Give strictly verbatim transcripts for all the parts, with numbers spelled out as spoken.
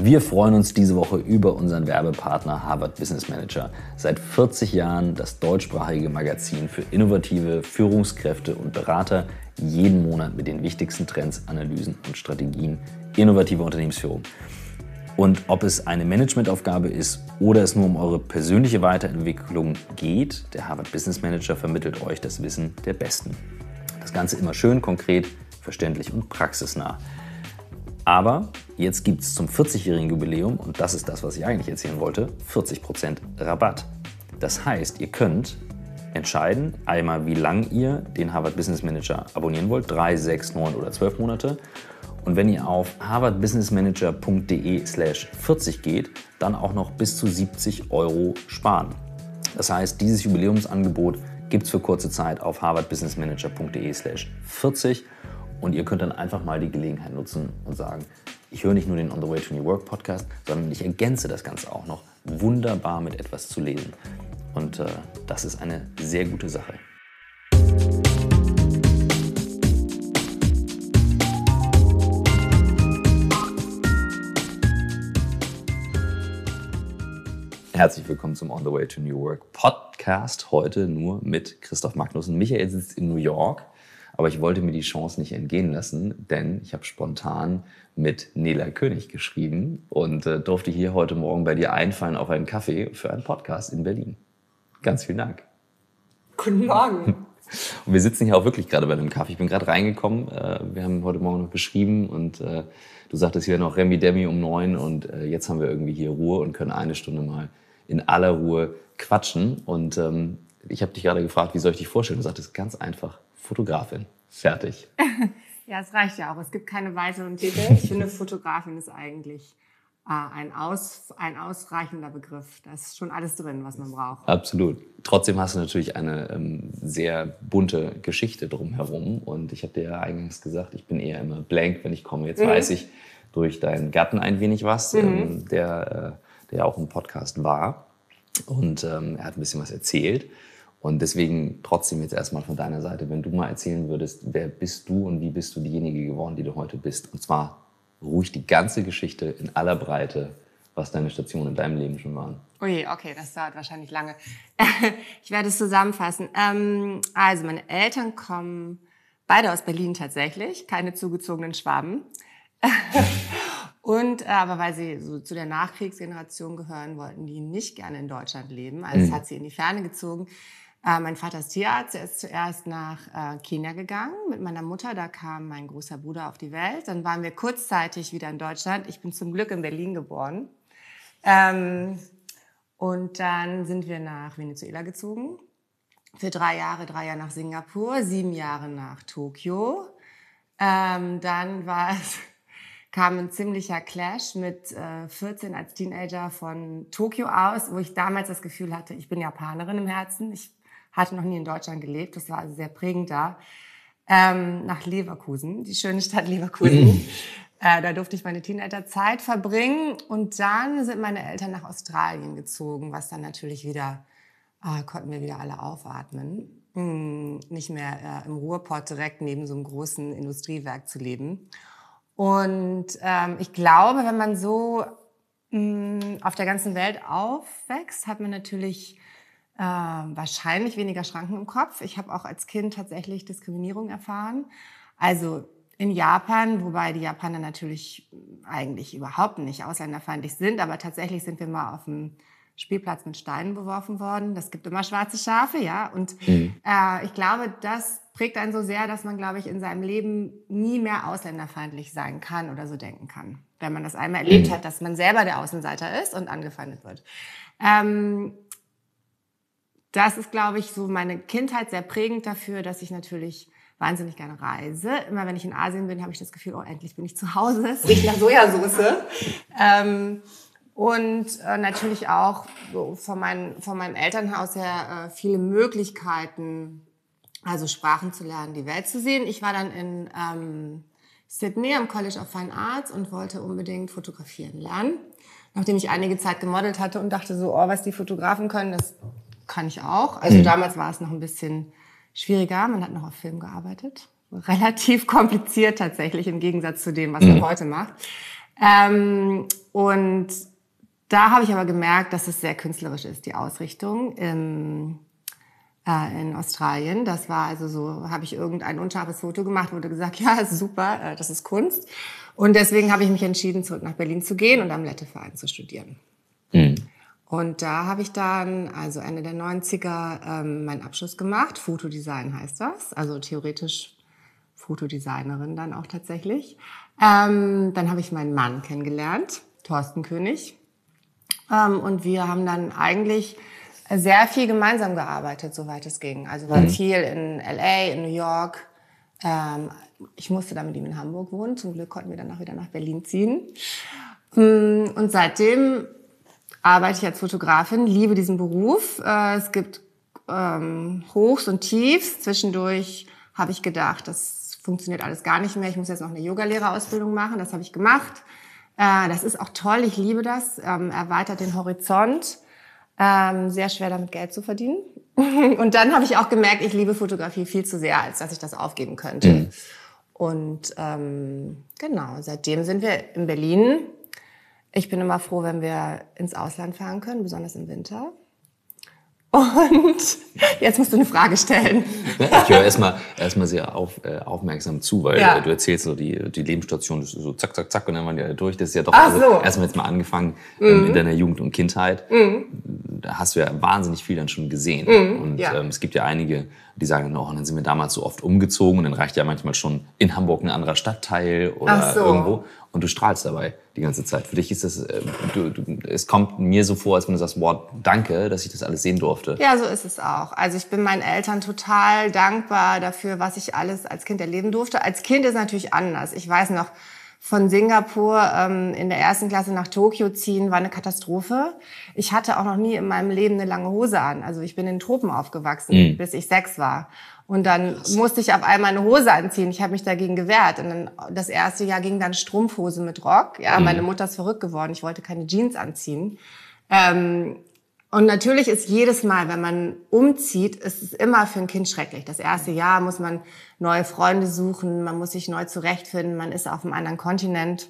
Wir freuen uns diese Woche über unseren Werbepartner Harvard Business Manager. Seit vierzig Jahren das deutschsprachige Magazin für innovative Führungskräfte und Berater. Jeden Monat mit den wichtigsten Trends, Analysen und Strategien innovativer Unternehmensführung. Und ob es eine Managementaufgabe ist oder es nur um eure persönliche Weiterentwicklung geht, der Harvard Business Manager vermittelt euch das Wissen der Besten. Das Ganze immer schön, konkret, verständlich und praxisnah. Aber jetzt gibt es zum vierzigjährigen Jubiläum, und das ist das, was ich eigentlich erzählen wollte, vierzig Prozent Rabatt. Das heißt, ihr könnt entscheiden, einmal wie lang ihr den Harvard Business Manager abonnieren wollt, drei, sechs, neun oder zwölf Monate. Und wenn ihr auf harvardbusinessmanager.de slash vierzig geht, dann auch noch bis zu siebzig Euro sparen. Das heißt, dieses Jubiläumsangebot gibt es für kurze Zeit auf harvardbusinessmanager.de slash vierzig. Und ihr könnt dann einfach mal die Gelegenheit nutzen und sagen, ich höre nicht nur den On the Way to New Work Podcast, sondern ich ergänze das Ganze auch noch wunderbar mit etwas zu lesen. Und äh, das ist eine sehr gute Sache. Herzlich willkommen zum On the Way to New Work Podcast. Heute nur mit Christoph Magnussen. Michael sitzt in New York. Aber ich wollte mir die Chance nicht entgehen lassen, denn ich habe spontan mit Nela König geschrieben und äh, durfte hier heute Morgen bei dir einfallen auf einen Kaffee für einen Podcast in Berlin. Ganz vielen Dank. Guten Morgen. Und wir sitzen hier auch wirklich gerade bei einem Kaffee. Ich bin gerade reingekommen. Äh, wir haben heute Morgen noch geschrieben und äh, du sagtest hier noch Remi Demi um neun und äh, jetzt haben wir irgendwie hier Ruhe und können eine Stunde mal in aller Ruhe quatschen. Und ähm, ich habe dich gerade gefragt, wie soll ich dich vorstellen? Du sagtest ganz einfach. Fotografin. Fertig. Ja, es reicht ja auch. Es gibt keine weiteren Titel. Ich finde, Fotografin ist eigentlich äh, ein, aus, ein ausreichender Begriff. Da ist schon alles drin, was man braucht. Absolut. Trotzdem hast du natürlich eine ähm, sehr bunte Geschichte drumherum. Und ich habe dir ja eingangs gesagt, ich bin eher immer blank, wenn ich komme. Jetzt mhm. weiß ich durch deinen Gatten ein wenig was, mhm. ähm, der, äh, der auch im Podcast war. Und ähm, er hat ein bisschen was erzählt. Und deswegen trotzdem jetzt erstmal von deiner Seite, wenn du mal erzählen würdest, wer bist du und wie bist du diejenige geworden, die du heute bist? Und zwar ruhig die ganze Geschichte in aller Breite, was deine Stationen in deinem Leben schon waren. Ui, okay, das dauert wahrscheinlich lange. Ich werde es zusammenfassen. Also meine Eltern kommen beide aus Berlin tatsächlich, keine zugezogenen Schwaben. Und aber weil sie so zu der Nachkriegsgeneration gehören, wollten die nicht gerne in Deutschland leben. Also es mhm. hat sie in die Ferne gezogen. Äh, mein Vater ist Tierarzt, er ist zuerst nach äh, Kenia gegangen mit meiner Mutter. Da kam mein großer Bruder auf die Welt. Dann waren wir kurzzeitig wieder in Deutschland. Ich bin zum Glück in Berlin geboren. Ähm, und dann sind wir nach Venezuela gezogen. Für drei Jahre, drei Jahre nach Singapur, sieben Jahre nach Tokio. Ähm, dann war es... kam ein ziemlicher Clash mit äh, vierzehn als Teenager von Tokio aus, wo ich damals das Gefühl hatte, ich bin Japanerin im Herzen. Ich hatte noch nie in Deutschland gelebt, das war also sehr prägend da. Ähm, nach Leverkusen, die schöne Stadt Leverkusen. äh, da durfte ich meine Teenagerzeit verbringen. Und dann sind meine Eltern nach Australien gezogen, was dann natürlich wieder, äh, konnten wir wieder alle aufatmen. Hm, nicht mehr äh, im Ruhrpott direkt neben so einem großen Industriewerk zu leben. Und ähm, ich glaube, wenn man so mh, auf der ganzen Welt aufwächst, hat man natürlich äh, wahrscheinlich weniger Schranken im Kopf. Ich habe auch als Kind tatsächlich Diskriminierung erfahren. Also in Japan, wobei die Japaner natürlich eigentlich überhaupt nicht ausländerfeindlich sind, aber tatsächlich sind wir mal auf dem Spielplatz mit Steinen beworfen worden. Das gibt immer schwarze Schafe, ja. Und mhm. äh, ich glaube, das prägt einen so sehr, dass man, glaube ich, in seinem Leben nie mehr ausländerfeindlich sein kann oder so denken kann. Wenn man das einmal erlebt hat, dass man selber der Außenseiter ist und angefeindet wird. Ähm, das ist, glaube ich, so meine Kindheit sehr prägend dafür, dass ich natürlich wahnsinnig gerne reise. Immer wenn ich in Asien bin, habe ich das Gefühl, oh, endlich bin ich zu Hause. Es riecht nach Sojasauce. ähm, Und äh, natürlich auch so von, mein, von meinem Elternhaus her äh, viele Möglichkeiten, also Sprachen zu lernen, die Welt zu sehen. Ich war dann in ähm, Sydney am College of Fine Arts und wollte unbedingt fotografieren lernen. Nachdem ich einige Zeit gemodelt hatte und dachte so, oh, was die Fotografen können, das kann ich auch. Also mhm. damals war es noch ein bisschen schwieriger. Man hat noch auf Film gearbeitet. Relativ kompliziert tatsächlich im Gegensatz zu dem, was man mhm. heute macht. Ähm, und da habe ich aber gemerkt, dass es sehr künstlerisch ist, die Ausrichtung im, äh, in Australien. Das war also so, habe ich irgendein unscharfes Foto gemacht, wurde gesagt, ja, ist super, äh, das ist Kunst. Und deswegen habe ich mich entschieden, zurück nach Berlin zu gehen und am Letteverein zu studieren. Mhm. Und da habe ich dann, also Ende der neunziger, ähm, meinen Abschluss gemacht. Fotodesign heißt das, also theoretisch Fotodesignerin dann auch tatsächlich. Ähm, dann habe ich meinen Mann kennengelernt, Thorsten König. Ähm, und wir haben dann eigentlich sehr viel gemeinsam gearbeitet, soweit es ging. Also waren mhm. viel in L A, in New York. Ähm, ich musste dann mit ihm in Hamburg wohnen. Zum Glück konnten wir danach wieder nach Berlin ziehen. Und seitdem arbeite ich als Fotografin, liebe diesen Beruf. Äh, es gibt ähm, Hochs und Tiefs. Zwischendurch habe ich gedacht, das funktioniert alles gar nicht mehr. Ich muss jetzt noch eine Yogalehrerausbildung machen. Das habe ich gemacht. Äh, das ist auch toll. Ich liebe das. Ähm, erweitert den Horizont. Ähm, sehr schwer damit Geld zu verdienen. Und dann habe ich auch gemerkt, ich liebe Fotografie viel zu sehr, als dass ich das aufgeben könnte. Mhm. Und ähm, genau, seitdem sind wir in Berlin. Ich bin immer froh, wenn wir ins Ausland fahren können, besonders im Winter. Und jetzt musst du eine Frage stellen. Ich höre erstmal erstmal sehr auf, äh, aufmerksam zu, weil ja. äh, du erzählst so die, die Lebensstation, so zack, zack, zack, und dann waren die alle durch. Das ist ja doch Ach so. also, erstmal jetzt mal angefangen ähm, mhm. in deiner Jugend und Kindheit. Mhm. Da hast du ja wahnsinnig viel dann schon gesehen. Mhm. Und ja. ähm, es gibt ja einige, die sagen, oh, dann sind wir damals so oft umgezogen und dann reicht ja manchmal schon in Hamburg ein anderer Stadtteil oder so. Irgendwo. Und du strahlst dabei die ganze Zeit. Für dich ist das, äh, du, du, es kommt mir so vor, als wenn du sagst, wow, danke, dass ich das alles sehen durfte. Ja, so ist es auch. Also ich bin meinen Eltern total dankbar dafür, was ich alles als Kind erleben durfte. Als Kind ist es natürlich anders. Ich weiß noch, von Singapur ähm, in der ersten Klasse nach Tokio ziehen, war eine Katastrophe. Ich hatte auch noch nie in meinem Leben eine lange Hose an. Also ich bin in den Tropen aufgewachsen, mhm. bis ich sechs war. Und dann musste ich auf einmal eine Hose anziehen. Ich habe mich dagegen gewehrt. Und dann das erste Jahr ging dann Strumpfhose mit Rock. Ja, mhm. meine Mutter ist verrückt geworden. Ich wollte keine Jeans anziehen. Ähm, und natürlich ist jedes Mal, wenn man umzieht, ist es immer für ein Kind schrecklich. Das erste Jahr muss man neue Freunde suchen, man muss sich neu zurechtfinden, man ist auf einem anderen Kontinent.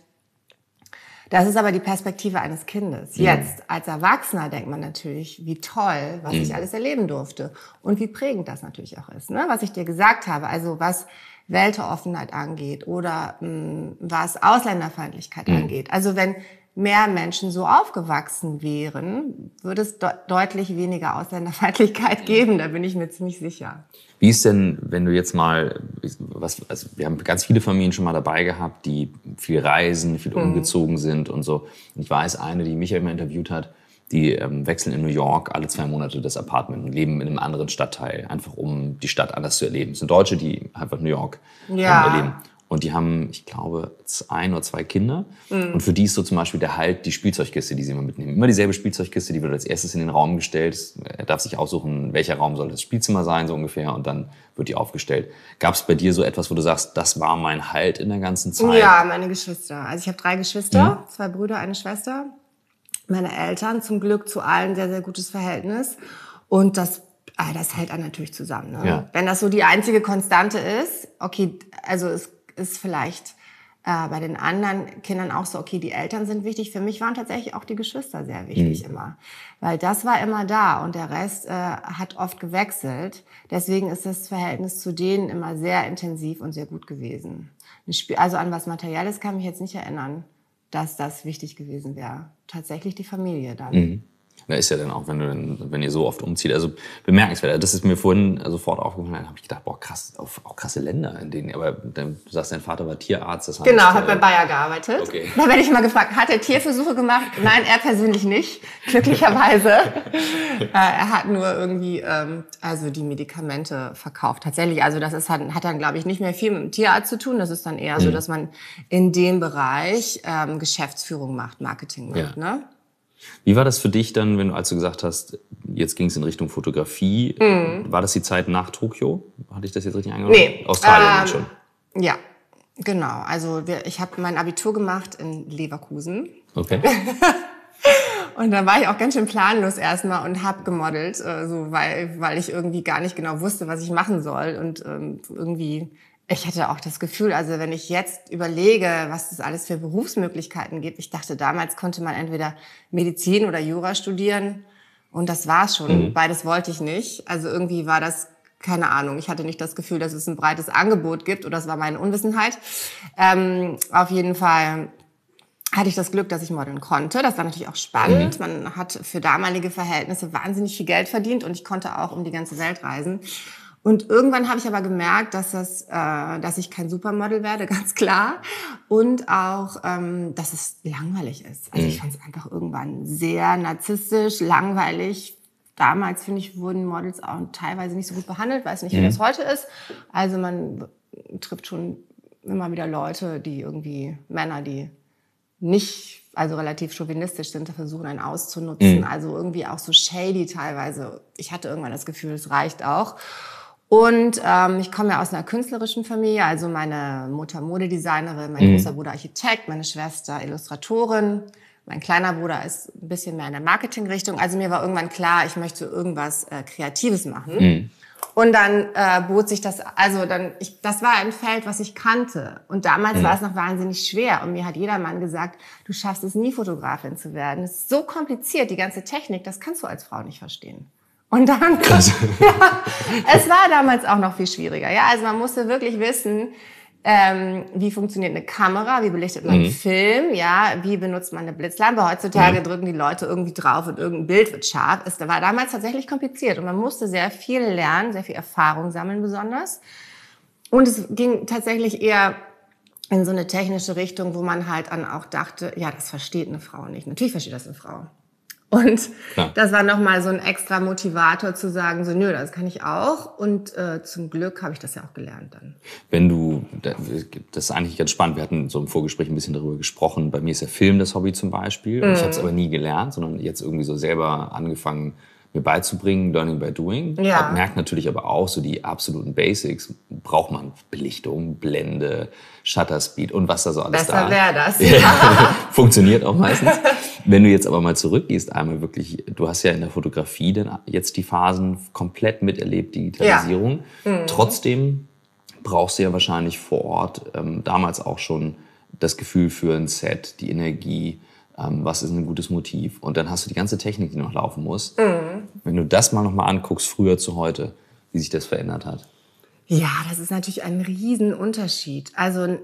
Das ist aber die Perspektive eines Kindes. Jetzt, als Erwachsener, denkt man natürlich, wie toll, was ich alles erleben durfte. Und wie prägend das natürlich auch ist, ne? Was ich dir gesagt habe, also was Weltoffenheit angeht oder mh, was Ausländerfeindlichkeit mhm. angeht. Also wenn mehr Menschen so aufgewachsen wären, würde es de- deutlich weniger Ausländerfeindlichkeit geben, da bin ich mir ziemlich sicher. Wie ist denn, wenn du jetzt mal, was, also wir haben ganz viele Familien schon mal dabei gehabt, die viel reisen, viel mhm. umgezogen sind und so. Und ich weiß, eine, die mich ja immer interviewt hat, die ähm, wechseln in New York alle zwei Monate das Apartment und leben in einem anderen Stadtteil, einfach um die Stadt anders zu erleben. Es sind Deutsche, die einfach New York ja. ähm, erleben. Und die haben, ich glaube, ein oder zwei Kinder. Mhm. Und für die ist so zum Beispiel der Halt die Spielzeugkiste, die sie immer mitnehmen. Immer dieselbe Spielzeugkiste, die wird als erstes in den Raum gestellt. Er darf sich aussuchen, welcher Raum soll das Spielzimmer sein, so ungefähr. Und dann wird die aufgestellt. Gab es bei dir so etwas, wo du sagst, das war mein Halt in der ganzen Zeit? Ja, meine Geschwister. Also ich habe drei Geschwister, mhm. zwei Brüder, eine Schwester. Meine Eltern, zum Glück zu allen sehr, sehr gutes Verhältnis. Und das, ah, das hält einen natürlich zusammen. Ne? Ja. Wenn das so die einzige Konstante ist, okay, also es ist vielleicht äh, bei den anderen Kindern auch so, okay, die Eltern sind wichtig. Für mich waren tatsächlich auch die Geschwister sehr wichtig mhm. immer. Weil das war immer da und der Rest äh, hat oft gewechselt. Deswegen ist das Verhältnis zu denen immer sehr intensiv und sehr gut gewesen. Also an was Materielles kann ich mich jetzt nicht erinnern, dass das wichtig gewesen wäre. Tatsächlich die Familie dann. Mhm. Da ist ja dann auch, wenn, du, wenn ihr so oft umzieht, also bemerkenswert. Das ist mir vorhin sofort aufgefallen, da habe ich gedacht, boah, krass, auch krasse Länder, in denen, aber du sagst, dein Vater war Tierarzt. Das heißt, genau, hat bei Bayer gearbeitet. Okay. Da werde ich mal gefragt, hat er Tierversuche gemacht? Nein, er persönlich nicht, glücklicherweise. Er hat nur irgendwie ähm, also die Medikamente verkauft, tatsächlich. Also das ist, hat, hat dann, glaube ich, nicht mehr viel mit dem Tierarzt zu tun. Das ist dann eher mhm. so, dass man in dem Bereich ähm, Geschäftsführung macht, Marketing macht, ja. ne? Wie war das für dich dann, wenn du, als du gesagt hast, jetzt ging es in Richtung Fotografie, mhm. war das die Zeit nach Tokio? Hatte ich das jetzt richtig angehört? Nee. Australien ähm, schon? Ja, genau. Also wir, ich habe mein Abitur gemacht in Leverkusen. Okay. Und da war ich auch ganz schön planlos erstmal und habe gemodelt, äh, so, weil, weil ich irgendwie gar nicht genau wusste, was ich machen soll. Und ähm, irgendwie Ich hatte auch das Gefühl, also wenn ich jetzt überlege, was es alles für Berufsmöglichkeiten gibt, ich dachte, damals konnte man entweder Medizin oder Jura studieren und das war's schon. Mhm. Beides wollte ich nicht. Also irgendwie war das, keine Ahnung, ich hatte nicht das Gefühl, dass es ein breites Angebot gibt oder das war meine Unwissenheit. Ähm, auf jeden Fall hatte ich das Glück, dass ich modeln konnte. Das war natürlich auch spannend. Mhm. Man hat für damalige Verhältnisse wahnsinnig viel Geld verdient und ich konnte auch um die ganze Welt reisen. Und irgendwann habe ich aber gemerkt, dass das, äh, dass ich kein Supermodel werde, ganz klar. Und auch, ähm, dass es langweilig ist. Also ich fand es einfach irgendwann sehr narzisstisch, langweilig. Damals, finde ich, wurden Models auch teilweise nicht so gut behandelt. Weiß nicht, wie das heute ist. Also man trifft schon immer wieder Leute, die irgendwie, Männer, die nicht, also relativ chauvinistisch sind, versuchen einen auszunutzen. Mhm. Also irgendwie auch so shady teilweise. Ich hatte irgendwann das Gefühl, es reicht auch. Und ähm, ich komme ja aus einer künstlerischen Familie, also meine Mutter Modedesignerin, mein mhm. großer Bruder Architekt, meine Schwester Illustratorin, mein kleiner Bruder ist ein bisschen mehr in der Marketingrichtung. Also mir war irgendwann klar, ich möchte irgendwas äh, Kreatives machen. Mhm. Und dann äh, bot sich das, also dann, ich, das war ein Feld, was ich kannte. Und damals mhm. war es noch wahnsinnig schwer. Und mir hat jedermann gesagt, du schaffst es nie, Fotografin zu werden. Es ist so kompliziert, die ganze Technik, das kannst du als Frau nicht verstehen. Und dann, also. ja, es war damals auch noch viel schwieriger. Ja, also man musste wirklich wissen, ähm, wie funktioniert eine Kamera, wie belichtet man einen mhm. Film, ja, wie benutzt man eine Blitzlampe. Heutzutage mhm. drücken die Leute irgendwie drauf und irgendein Bild wird scharf. Es war damals tatsächlich kompliziert und man musste sehr viel lernen, sehr viel Erfahrung sammeln besonders. Und es ging tatsächlich eher in so eine technische Richtung, wo man halt dann auch dachte, ja, das versteht eine Frau nicht. Natürlich versteht das eine Frau. Und ja. das war nochmal so ein extra Motivator zu sagen, so nö, das kann ich auch. Und äh, zum Glück habe ich das ja auch gelernt dann. Wenn du, das ist eigentlich ganz spannend, wir hatten so im Vorgespräch ein bisschen darüber gesprochen. Bei mir ist der Film das Hobby zum Beispiel. Und mm. ich habe es aber nie gelernt, sondern jetzt irgendwie so selber angefangen, mir beizubringen, Learning by Doing. Ja. Merkt natürlich aber auch so die absoluten Basics. Braucht man Belichtung, Blende, Shutter Speed und was da so alles Besser da. Besser wäre das. Ja. Funktioniert auch meistens. Wenn du jetzt aber mal zurückgehst, einmal wirklich, du hast ja in der Fotografie dann jetzt die Phasen komplett miterlebt, Digitalisierung. Ja. Mhm. Trotzdem brauchst du ja wahrscheinlich vor Ort ähm, damals auch schon das Gefühl für ein Set, die Energie, ähm, was ist ein gutes Motiv. Und dann hast du die ganze Technik, die noch laufen muss. Mhm. Wenn du das mal nochmal anguckst, früher zu heute, wie sich das verändert hat. Ja, das ist natürlich ein Riesenunterschied. Also äh,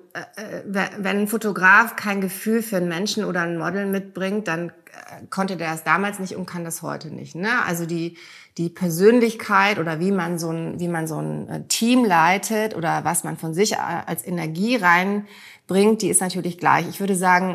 wenn ein Fotograf kein Gefühl für einen Menschen oder ein Model mitbringt, dann äh, konnte der das damals nicht und kann das heute nicht. Ne? Also die die Persönlichkeit oder wie man so ein wie man so ein Team leitet oder was man von sich als Energie reinbringt, die ist natürlich gleich. Ich würde sagen,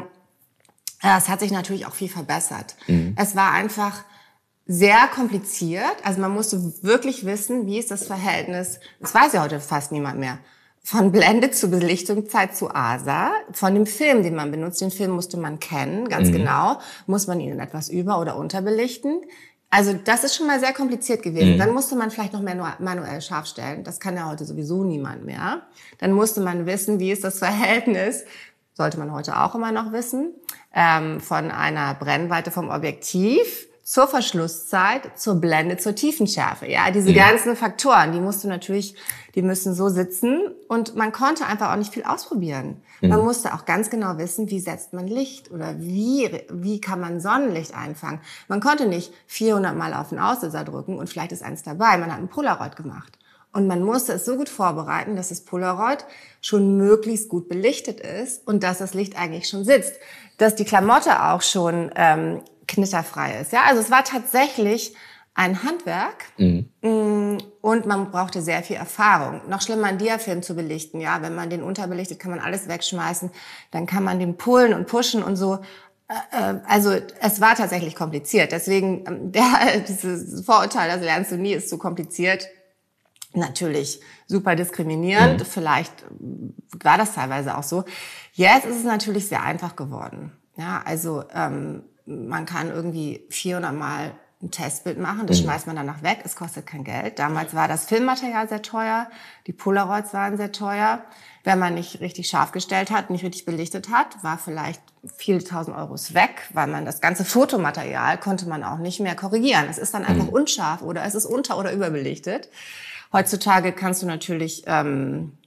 es hat sich natürlich auch viel verbessert. Mhm. Es war einfach sehr kompliziert. Also man musste wirklich wissen, wie ist das Verhältnis, das weiß ja heute fast niemand mehr, von Blende zu Belichtungszeit zu A S A, von dem Film, den man benutzt. Den Film musste man kennen, ganz mhm. genau. Muss man ihn etwas über- oder unterbelichten. Also das ist schon mal sehr kompliziert gewesen. Mhm. Dann musste man vielleicht noch mehr manuell scharf stellen. Das kann ja heute sowieso niemand mehr. Dann musste man wissen, wie ist das Verhältnis, sollte man heute auch immer noch wissen, ähm, von einer Brennweite vom Objektiv zur Verschlusszeit, zur Blende, zur Tiefenschärfe. Ja, diese ja. ganzen Faktoren, die musst du natürlich, die müssen so sitzen und man konnte einfach auch nicht viel ausprobieren. Ja. Man musste auch ganz genau wissen, wie setzt man Licht oder wie, wie kann man Sonnenlicht einfangen. Man konnte nicht vierhundert Mal auf den Auslöser drücken und vielleicht ist eins dabei. Man hat ein Polaroid gemacht. Und man musste es so gut vorbereiten, dass das Polaroid schon möglichst gut belichtet ist und dass das Licht eigentlich schon sitzt. Dass die Klamotte auch schon ähm, knitterfrei ist. Ja, also es war tatsächlich ein Handwerk mhm. und man brauchte sehr viel Erfahrung. Noch schlimmer, einen Diafilm zu belichten. Ja, wenn man den unterbelichtet, kann man alles wegschmeißen. Dann kann man den pullen und pushen und so. Also es war tatsächlich kompliziert. Deswegen der, dieses Vorurteil, das lernst du nie, ist zu kompliziert. Natürlich super diskriminierend. Mhm. Vielleicht war das teilweise auch so. Jetzt ist es natürlich sehr einfach geworden. Ja, also ähm, man kann irgendwie vierhundert Mal ein Testbild machen, das mhm. schmeißt man danach weg, es kostet kein Geld. Damals war das Filmmaterial sehr teuer, die Polaroids waren sehr teuer. Wenn man nicht richtig scharf gestellt hat, nicht richtig belichtet hat, war vielleicht viele tausend Euros weg, weil man das ganze Fotomaterial konnte man auch nicht mehr korrigieren. Es ist dann einfach mhm. unscharf oder es ist unter- oder überbelichtet. Heutzutage kannst du natürlich ähm,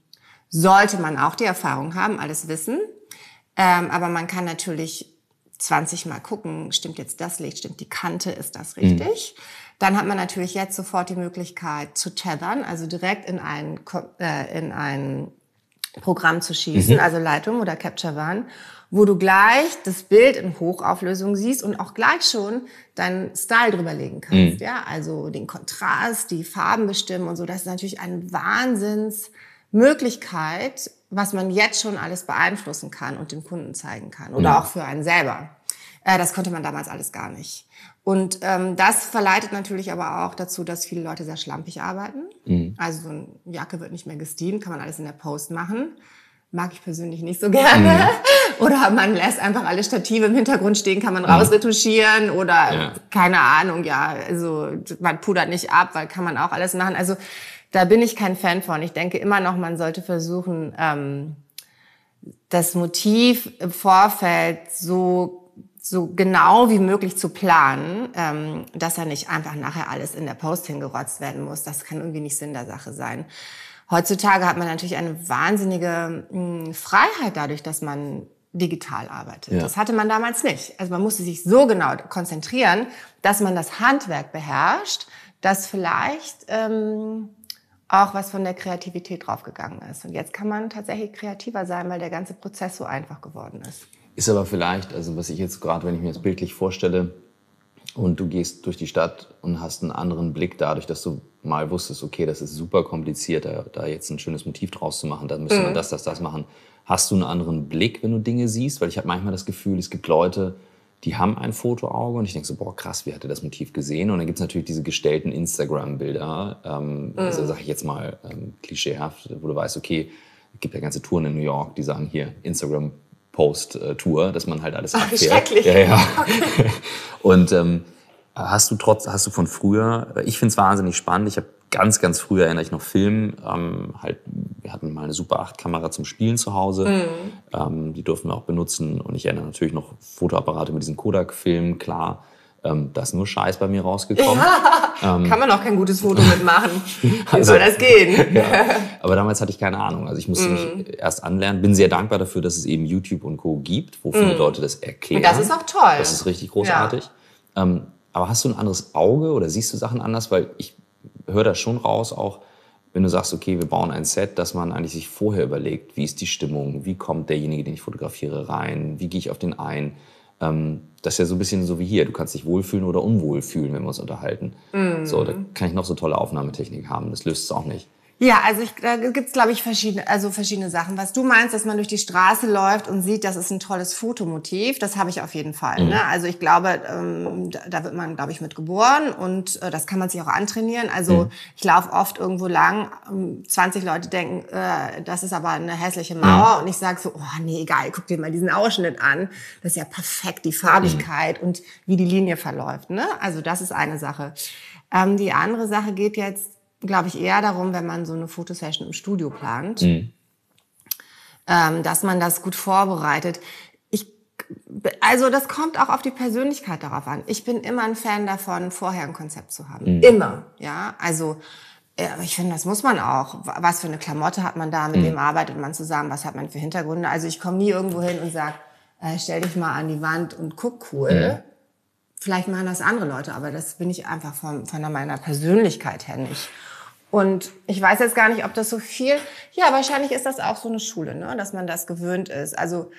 sollte man auch die Erfahrung haben, alles wissen. Ähm, aber man kann natürlich zwanzig Mal gucken, stimmt jetzt das Licht, stimmt die Kante, ist das richtig? Mhm. Dann hat man natürlich jetzt sofort die Möglichkeit zu tethern, also direkt in ein, äh, in ein Programm zu schießen, mhm. also Lightroom oder Capture One, wo du gleich das Bild in Hochauflösung siehst und auch gleich schon deinen Style drüberlegen kannst. Mhm. Ja, also den Kontrast, die Farben bestimmen und so. Das ist natürlich eine Wahnsinnsmöglichkeit, was man jetzt schon alles beeinflussen kann und dem Kunden zeigen kann. Oder mhm. auch für einen selber. Äh, das konnte man damals alles gar nicht. Und ähm, das verleitet natürlich aber auch dazu, dass viele Leute sehr schlampig arbeiten. Mhm. Also so eine Jacke wird nicht mehr gesteamt, kann man alles in der Post machen. Mag ich persönlich nicht so gerne. Mhm. Oder man lässt einfach alle Stative im Hintergrund stehen, kann man mhm. rausretuschieren oder ja. keine Ahnung, ja, also man pudert nicht ab, weil kann man auch alles machen. Also da bin ich kein Fan von. Ich denke immer noch, man sollte versuchen, ähm, das Motiv im Vorfeld so so genau wie möglich zu planen, ähm, dass er nicht einfach nachher alles in der Post hingerotzt werden muss. Das kann irgendwie nicht Sinn der Sache sein. Heutzutage hat man natürlich eine wahnsinnige mh, Freiheit dadurch, dass man digital arbeitet. Ja. Das hatte man damals nicht. Also man musste sich so genau konzentrieren, dass man das Handwerk beherrscht, dass vielleicht ähm, auch was von der Kreativität draufgegangen ist. Und jetzt kann man tatsächlich kreativer sein, weil der ganze Prozess so einfach geworden ist. Ist aber vielleicht, also was ich jetzt gerade, wenn ich mir das bildlich vorstelle und du gehst durch die Stadt und hast einen anderen Blick dadurch, dass du mal wusstest, okay, das ist super kompliziert, da, da jetzt ein schönes Motiv draus zu machen, dann müsste mhm. man das, das, das machen. Hast du einen anderen Blick, wenn du Dinge siehst? Weil ich habe manchmal das Gefühl, es gibt Leute, die haben ein Fotoauge und ich denke so, boah, krass, wie hat er das Motiv gesehen? Und dann gibt's natürlich diese gestellten Instagram-Bilder, ähm, mhm. also sage ich jetzt mal ähm, klischeehaft, wo du weißt, okay, es gibt ja ganze Touren in New York, die sagen hier, Instagram Post-Tour, dass man halt alles Ach, abfährt. Schrecklich. Ja, ja. Okay. Und ähm, hast du trotz, hast du von früher, ich finde es wahnsinnig spannend, ich habe ganz, ganz früher, erinnere ich noch Film, ähm, halt, wir hatten mal eine Super acht Kamera zum Spielen zu Hause, mhm. ähm, die durften wir auch benutzen und ich erinnere natürlich noch Fotoapparate mit diesen Kodak-Filmen, klar. Ähm, da ist nur Scheiß bei mir rausgekommen. Ja, ähm, kann man auch kein gutes Foto mitmachen. Wie also, soll das gehen? Ja, aber damals hatte ich keine Ahnung. Also ich musste mm. mich erst anlernen. Bin sehr dankbar dafür, dass es eben YouTube und Co. gibt, wo viele mm. Leute das erklären. Und das ist auch toll. Das ist richtig großartig. Ja. Ähm, aber hast du ein anderes Auge oder siehst du Sachen anders? Weil ich höre da schon raus, auch wenn du sagst, okay, wir bauen ein Set, dass man eigentlich sich vorher überlegt, wie ist die Stimmung, wie kommt derjenige, den ich fotografiere, rein, wie gehe ich auf den ein? Ähm, das ist ja so ein bisschen so wie hier. Du kannst dich wohlfühlen oder unwohl fühlen, wenn wir uns unterhalten. Mm. So, da kann ich noch so tolle Aufnahmetechnik haben. Das löst es auch nicht. Ja, also ich, da gibt's glaube ich verschiedene, also verschiedene Sachen. Was du meinst, dass man durch die Straße läuft und sieht, das ist ein tolles Fotomotiv, das habe ich auf jeden Fall. Mhm. Ne? Also ich glaube, ähm, da, da wird man, glaube ich, mit geboren und äh, das kann man sich auch antrainieren. Also mhm. ich laufe oft irgendwo lang, ähm, zwanzig Leute denken, äh, das ist aber eine hässliche Mauer mhm. und ich sage so, oh nee, egal, guck dir mal diesen Ausschnitt an. Das ist ja perfekt, die Farbigkeit mhm. und wie die Linie verläuft. Ne? Also das ist eine Sache. Ähm, die andere Sache geht jetzt, glaube ich, eher darum, wenn man so eine Fotosession im Studio plant, mhm. ähm, dass man das gut vorbereitet. Ich, also das kommt auch auf die Persönlichkeit darauf an. Ich bin immer ein Fan davon, vorher ein Konzept zu haben. Mhm. Immer, ja. Also ja, ich finde, das muss man auch. Was für eine Klamotte hat man da? Mit mhm. wem arbeitet man zusammen? Was hat man für Hintergründe? Also ich komme nie irgendwo hin und sage, äh, stell dich mal an die Wand und guck cool. Mhm. Vielleicht machen das andere Leute, aber das bin ich einfach von, von meiner Persönlichkeit her nicht. Und ich weiß jetzt gar nicht, ob das so viel... Ja, wahrscheinlich ist das auch so eine Schule, ne? Dass man das gewöhnt ist. Also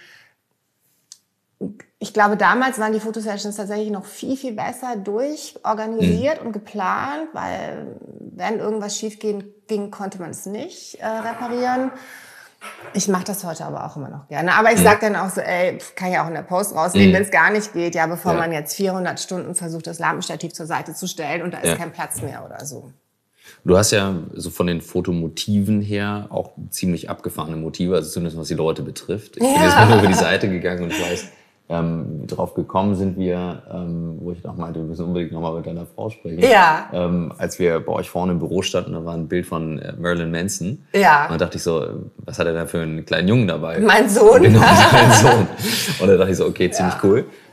ich glaube, damals waren die Fotosessions tatsächlich noch viel, viel besser durchorganisiert mhm. und geplant, weil wenn irgendwas schief ging, ging konnte man es nicht äh, reparieren. Ich mache das heute aber auch immer noch gerne. Aber ich sag dann auch so, ey, kann ja auch in der Post rausnehmen, mhm. wenn es gar nicht geht. Ja, bevor ja. man jetzt vierhundert Stunden versucht, das Lampenstativ zur Seite zu stellen und da ist ja. kein Platz mehr oder so. Du hast ja so von den Fotomotiven her auch ziemlich abgefahrene Motive, also zumindest was die Leute betrifft. Ich ja. bin jetzt mal über die Seite gegangen und ich weiß, ähm, drauf gekommen sind wir, ähm, wo ich noch meinte, wir müssen unbedingt nochmal mit deiner Frau sprechen. Ja. Ähm, als wir bei euch vorne im Büro standen, da war ein Bild von äh, Marilyn Manson. Ja. Und da dachte ich so, was hat er da für einen kleinen Jungen dabei? Mein Sohn. Genau, mein Sohn. Und da dachte ich so, okay, ziemlich ja. cool.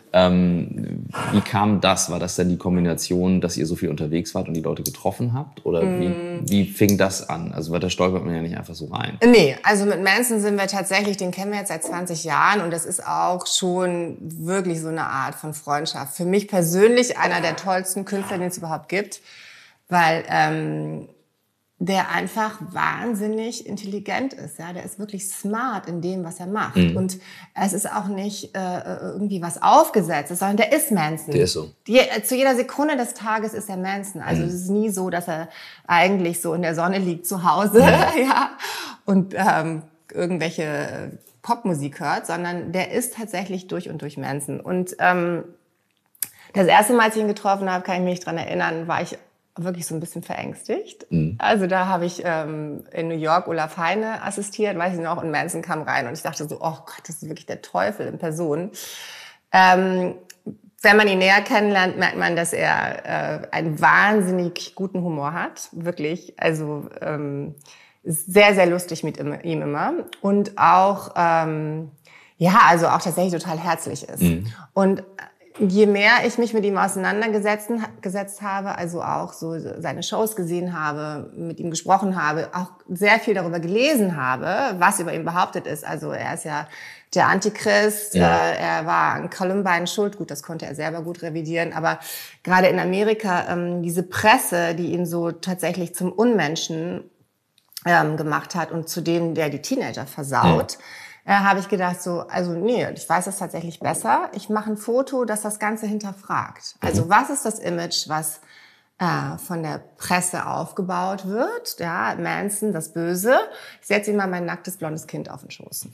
Ähm, wie kam das? War das dann die Kombination, dass ihr so viel unterwegs wart und die Leute getroffen habt? Oder mm. wie, wie fing das an? Also weil da stolpert man ja nicht einfach so rein. Nee, also mit Manson sind wir tatsächlich, den kennen wir jetzt seit zwanzig Jahren und das ist auch schon wirklich so eine Art von Freundschaft. Für mich persönlich einer der tollsten Künstler, den es überhaupt gibt, weil ähm, der einfach wahnsinnig intelligent ist. Ja, der ist wirklich smart in dem, was er macht. Mhm. Und es ist auch nicht äh, irgendwie was Aufgesetztes, sondern der ist Manson. Der ist so. Die, zu jeder Sekunde des Tages ist er Manson. Also mhm. es ist nie so, dass er eigentlich so in der Sonne liegt zu Hause mhm. ja, und ähm, irgendwelche Popmusik hört, sondern der ist tatsächlich durch und durch Manson. Und ähm, das erste Mal, als ich ihn getroffen habe, kann ich mich dran erinnern, war ich wirklich so ein bisschen verängstigt. Mhm. Also da habe ich ähm, in New York Olaf Heine assistiert, weiß ich noch, und Manson kam rein und ich dachte so, oh Gott, das ist wirklich der Teufel in Person. Ähm, wenn man ihn näher kennenlernt, merkt man, dass er äh, einen wahnsinnig guten Humor hat, wirklich. Also ähm, ist sehr, sehr lustig mit ihm, ihm immer und auch ähm, ja, also auch tatsächlich total herzlich ist. Mhm. Und je mehr ich mich mit ihm auseinandergesetzt gesetzt habe, also auch so seine Shows gesehen habe, mit ihm gesprochen habe, auch sehr viel darüber gelesen habe, was über ihn behauptet ist. Also er ist ja der Antichrist, ja. äh, er war an Columbine schuld, gut, das konnte er selber gut revidieren, aber gerade in Amerika, ähm, diese Presse, die ihn so tatsächlich zum Unmenschen ähm, gemacht hat und zu dem, der die Teenager versaut, ja. Äh, habe ich gedacht so, also nee, ich weiß das tatsächlich besser. Ich mache ein Foto, das das Ganze hinterfragt. Also mhm. was ist das Image, was äh, von der Presse aufgebaut wird? Ja, Manson, das Böse. Ich setze ihm mal mein nacktes blondes Kind auf den Schoß.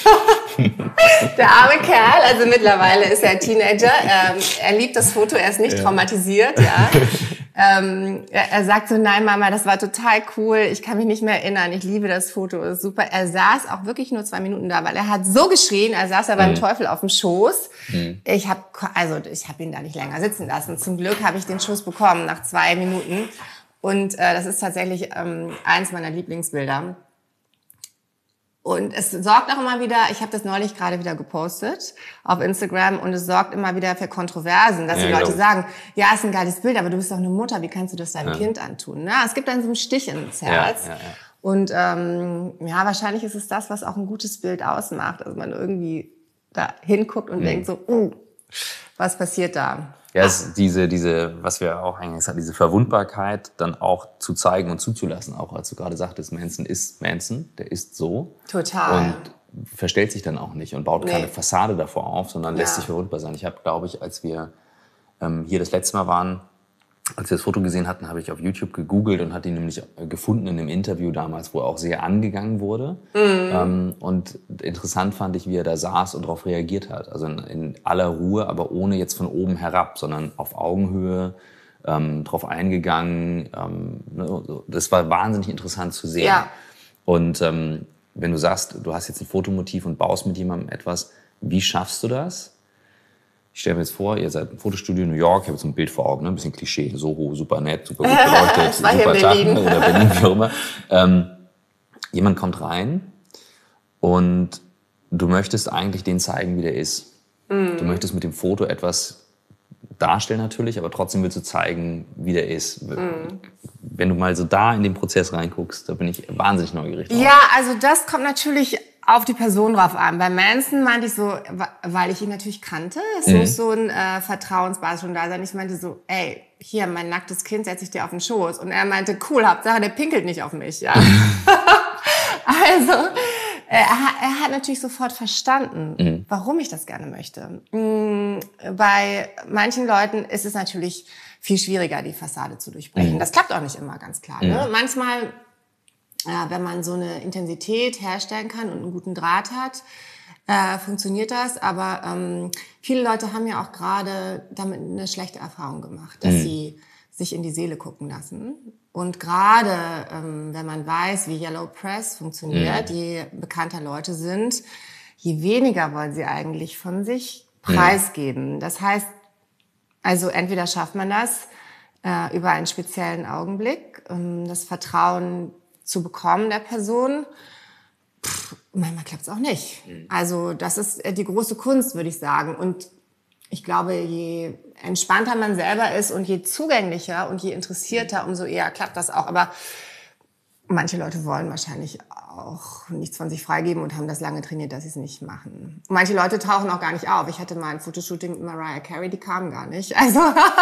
Der arme Kerl, also mittlerweile ist er Teenager. Ähm, er liebt das Foto, er ist nicht ja. traumatisiert. Ja. Ähm, er, er sagt so, nein Mama, das war total cool, ich kann mich nicht mehr erinnern, ich liebe das Foto, ist super. Er saß auch wirklich nur zwei Minuten da, weil er hat so geschrien, er saß ja beim mhm. Teufel auf dem Schoß. Mhm. Ich habe also ich habe ihn da nicht länger sitzen lassen. Zum Glück habe ich den Schuss bekommen nach zwei Minuten und äh, das ist tatsächlich ähm, eins meiner Lieblingsbilder. Und es sorgt auch immer wieder, ich habe das neulich gerade wieder gepostet auf Instagram und es sorgt immer wieder für Kontroversen, dass ja, die Leute genau. sagen, ja, ist ein geiles Bild, aber du bist doch eine Mutter, wie kannst du das deinem ja. Kind antun? Na, es gibt dann so einen Stich ins Herz. Ja, ja, ja. Und ähm, ja, wahrscheinlich ist es das, was auch ein gutes Bild ausmacht. Also man irgendwie da hinguckt und mhm. denkt so, uh, was passiert da? Ja, es ist diese, diese, was wir auch eingangs hatten, diese Verwundbarkeit dann auch zu zeigen und zuzulassen. Auch als du gerade sagtest, Manson ist Manson, der ist so. Total. Und verstellt sich dann auch nicht und baut nee. keine Fassade davor auf, sondern lässt ja. sich verwundbar sein. Ich habe, glaube ich, als wir ähm, hier das letzte Mal waren, als wir das Foto gesehen hatten, habe ich auf YouTube gegoogelt und hatte ihn nämlich gefunden in einem Interview damals, wo er auch sehr angegangen wurde. Mhm. Ähm, und interessant fand ich, wie er da saß und darauf reagiert hat. Also in, in aller Ruhe, aber ohne jetzt von oben herab, sondern auf Augenhöhe, ähm, drauf eingegangen. Ähm, ne, das war wahnsinnig interessant zu sehen. Ja. Und ähm, wenn du sagst, du hast jetzt ein Fotomotiv und baust mit jemandem etwas, wie schaffst du das? Ich stelle mir jetzt vor, ihr seid im Fotostudio in New York, ich habe jetzt ein Bild vor Augen, ne? Ein bisschen Klischee, Soho, super nett, super gut beleuchtet, super Tag oder Berlin, wie auch immer. Ähm, jemand kommt rein und du möchtest eigentlich den zeigen, wie der ist. Mm. Du möchtest mit dem Foto etwas darstellen natürlich, aber trotzdem willst du zeigen, wie der ist. Mm. Wenn du mal so da in den Prozess reinguckst, da bin ich wahnsinnig neugierig drauf. Ja, also das kommt natürlich auf die Person drauf an. Bei Manson meinte ich so, weil ich ihn natürlich kannte, es mhm. muss so ein äh, Vertrauensbasis schon da sein. Ich meinte so, ey, hier, mein nacktes Kind setze ich dir auf den Schoß. Und er meinte, cool, Hauptsache, der pinkelt nicht auf mich. Ja. Also, er, er hat natürlich sofort verstanden, mhm. warum ich das gerne möchte. Mhm, bei manchen Leuten ist es natürlich viel schwieriger, die Fassade zu durchbrechen. Mhm. Das klappt auch nicht immer, ganz klar. Mhm. Ne? Manchmal, ja, wenn man so eine Intensität herstellen kann und einen guten Draht hat, äh, funktioniert das. Aber ähm, viele Leute haben ja auch gerade damit eine schlechte Erfahrung gemacht, dass mhm. sie sich in die Seele gucken lassen. Und gerade, ähm, wenn man weiß, wie Yellow Press funktioniert, mhm. je bekannter Leute sind, je weniger wollen sie eigentlich von sich preisgeben. Mhm. Das heißt, also entweder schafft man das äh, über einen speziellen Augenblick, um das Vertrauen zu bekommen der Person. Pff, manchmal klappt es auch nicht. Mhm. Also das ist die große Kunst, würde ich sagen. Und ich glaube, je entspannter man selber ist und je zugänglicher und je interessierter, umso eher klappt das auch. Aber manche Leute wollen wahrscheinlich auch nichts von sich freigeben und haben das lange trainiert, dass sie es nicht machen. Manche Leute tauchen auch gar nicht auf. Ich hatte mal ein Fotoshooting mit Mariah Carey, die kamen gar nicht. Also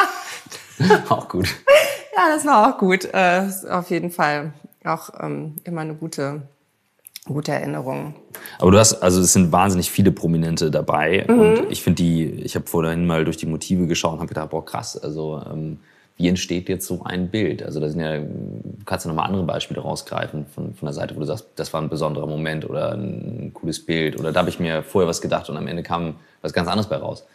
auch gut. Ja, das war auch gut. Äh, ist auf jeden Fall auch ähm, immer eine gute, gute Erinnerung. Aber du hast, also es sind wahnsinnig viele Prominente dabei. Mhm. Und ich finde die, ich habe vorhin mal durch die Motive geschaut und habe gedacht, boah krass, also ähm, wie entsteht jetzt so ein Bild? Also da sind ja, du kannst ja nochmal andere Beispiele rausgreifen von, von der Seite, wo du sagst, das war ein besonderer Moment oder ein cooles Bild. Oder da habe ich mir vorher was gedacht und am Ende kam was ganz anderes bei raus.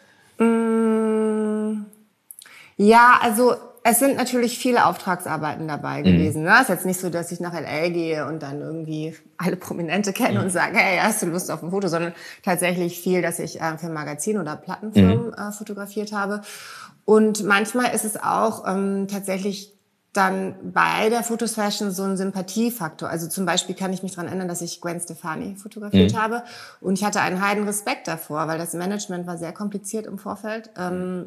Mm, ja, also es sind natürlich viele Auftragsarbeiten dabei gewesen. Es mhm. ist jetzt nicht so, dass ich nach L A gehe und dann irgendwie alle Prominente kenne mhm. und sage, hey, hast du Lust auf ein Foto? Sondern tatsächlich viel, dass ich äh, für Magazin oder Plattenfirmen mhm. äh, fotografiert habe. Und manchmal ist es auch ähm, tatsächlich dann bei der Fotosession so ein Sympathiefaktor. Also zum Beispiel kann ich mich daran erinnern, dass ich Gwen Stefani fotografiert mhm. habe. Und ich hatte einen heiden Respekt davor, weil das Management war sehr kompliziert im Vorfeld. Ähm,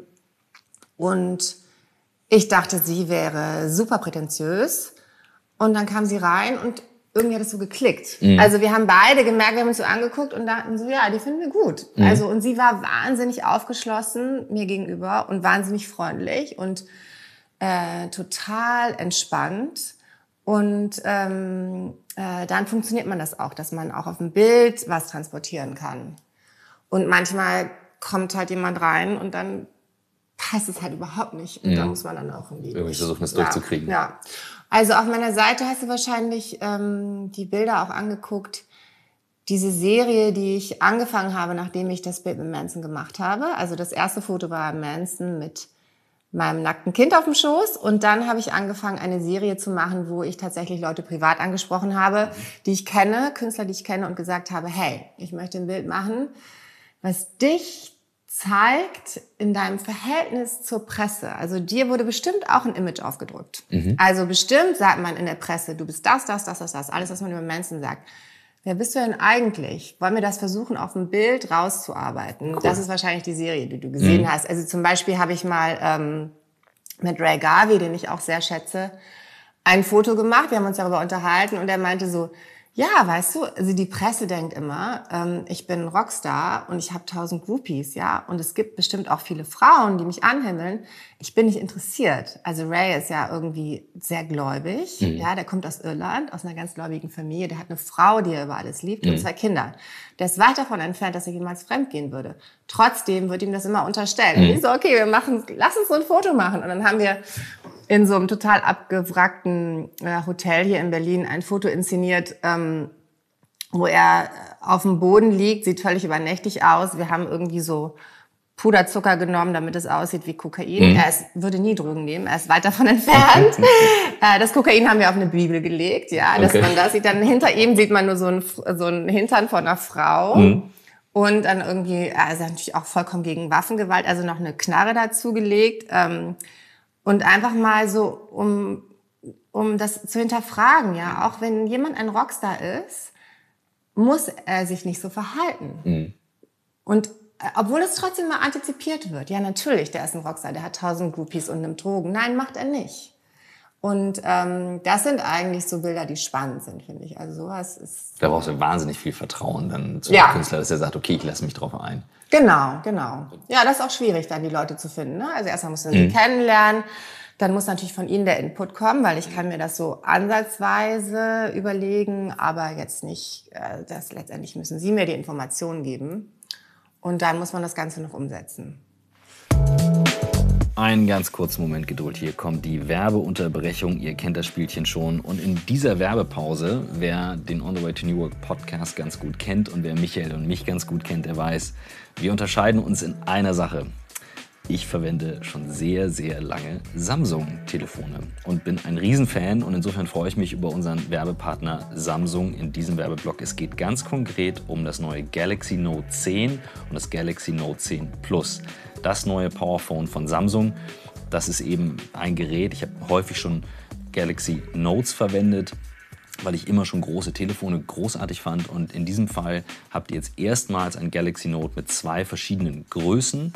und ich dachte, sie wäre super prätentiös. Und dann kam sie rein und irgendwie hat es so geklickt. Mhm. Also wir haben beide gemerkt, wir haben uns so angeguckt und dachten so, ja, die finden wir gut. Mhm. Also und sie war wahnsinnig aufgeschlossen mir gegenüber und wahnsinnig freundlich und äh, total entspannt. Und ähm, äh, dann funktioniert man das auch, dass man auch auf dem Bild was transportieren kann. Und manchmal kommt halt jemand rein und dann passt es halt überhaupt nicht. Und mhm. da muss man dann auch irgendwie, irgendwie versuchen, es ja, durchzukriegen. Ja. Also auf meiner Seite hast du wahrscheinlich ähm, die Bilder auch angeguckt. Diese Serie, die ich angefangen habe, nachdem ich das Bild mit Manson gemacht habe. Also das erste Foto war Manson mit meinem nackten Kind auf dem Schoß. Und dann habe ich angefangen, eine Serie zu machen, wo ich tatsächlich Leute privat angesprochen habe, die ich kenne, Künstler, die ich kenne, und gesagt habe, hey, ich möchte ein Bild machen, was dich zeigt in deinem Verhältnis zur Presse. Also dir wurde bestimmt auch ein Image aufgedrückt. Mhm. Also bestimmt sagt man in der Presse, du bist das, das, das, das, das, alles, was man über Manson sagt. Wer bist du denn eigentlich? Wollen wir das versuchen, auf dem Bild rauszuarbeiten? Cool. Das ist wahrscheinlich die Serie, die du gesehen mhm. hast. Also zum Beispiel habe ich mal ähm, mit Ray Garvey, den ich auch sehr schätze, ein Foto gemacht. Wir haben uns darüber unterhalten und er meinte so, ja, weißt du, also die Presse denkt immer, ähm, ich bin ein Rockstar und ich habe tausend Groupies, ja, und es gibt bestimmt auch viele Frauen, die mich anhimmeln. Ich bin nicht interessiert. Also Ray ist ja irgendwie sehr gläubig, mhm. ja, der kommt aus Irland, aus einer ganz gläubigen Familie, der hat eine Frau, die er über alles liebt, mhm. und zwei Kinder. Der ist weit davon entfernt, dass er jemals fremdgehen würde. Trotzdem wird ihm das immer unterstellt. Mhm. Und ich so, okay, wir machen, lass uns so ein Foto machen. Und dann haben wir in so einem total abgewrackten äh, Hotel hier in Berlin ein Foto inszeniert, ähm, wo er auf dem Boden liegt, sieht völlig übernächtig aus. Wir haben irgendwie so Puderzucker genommen, damit es aussieht wie Kokain. Mhm. Er ist, würde nie Drogen nehmen, er ist weit davon entfernt. äh, das Kokain haben wir auf eine Bibel gelegt, ja, dass okay. man das sieht. Dann hinter ihm sieht man nur so ein, so ein Hintern von einer Frau. Mhm. Und dann irgendwie, er ist natürlich auch vollkommen gegen Waffengewalt, also noch eine Knarre dazugelegt. Ähm, Und einfach mal so, um, um das zu hinterfragen, ja. Auch wenn jemand ein Rockstar ist, muss er sich nicht so verhalten. Mhm. Und äh, obwohl es trotzdem mal antizipiert wird. Ja, natürlich, der ist ein Rockstar, der hat tausend Groupies und nimmt Drogen. Nein, macht er nicht. Und ähm, das sind eigentlich so Bilder, die spannend sind, finde ich. Also sowas ist... Da brauchst du wahnsinnig viel Vertrauen dann zu ja. dem Künstler, dass er sagt, okay, ich lasse mich drauf ein. Genau, genau. Ja, das ist auch schwierig, dann die Leute zu finden. Ne? Also erstmal muss man sie mhm. kennenlernen. Dann muss natürlich von ihnen der Input kommen, weil ich kann mir das so ansatzweise überlegen, aber jetzt nicht, äh, das letztendlich müssen sie mir die Informationen geben. Und dann muss man das Ganze noch umsetzen. Einen ganz kurzen Moment Geduld. Hier kommt die Werbeunterbrechung. Ihr kennt das Spielchen schon. Und in dieser Werbepause, wer den On the Way to New Work Podcast ganz gut kennt und wer Michael und mich ganz gut kennt, der weiß, wir unterscheiden uns in einer Sache. Ich verwende schon sehr, sehr lange Samsung-Telefone und bin ein Riesenfan. Und insofern freue ich mich über unseren Werbepartner Samsung in diesem Werbeblock. Es geht ganz konkret um das neue Galaxy Note zehn und das Galaxy Note zehn Plus. Das neue Powerphone von Samsung, das ist eben ein Gerät. Ich habe häufig schon Galaxy Notes verwendet, weil ich immer schon große Telefone großartig fand. Und in diesem Fall habt ihr jetzt erstmals ein Galaxy Note mit zwei verschiedenen Größen.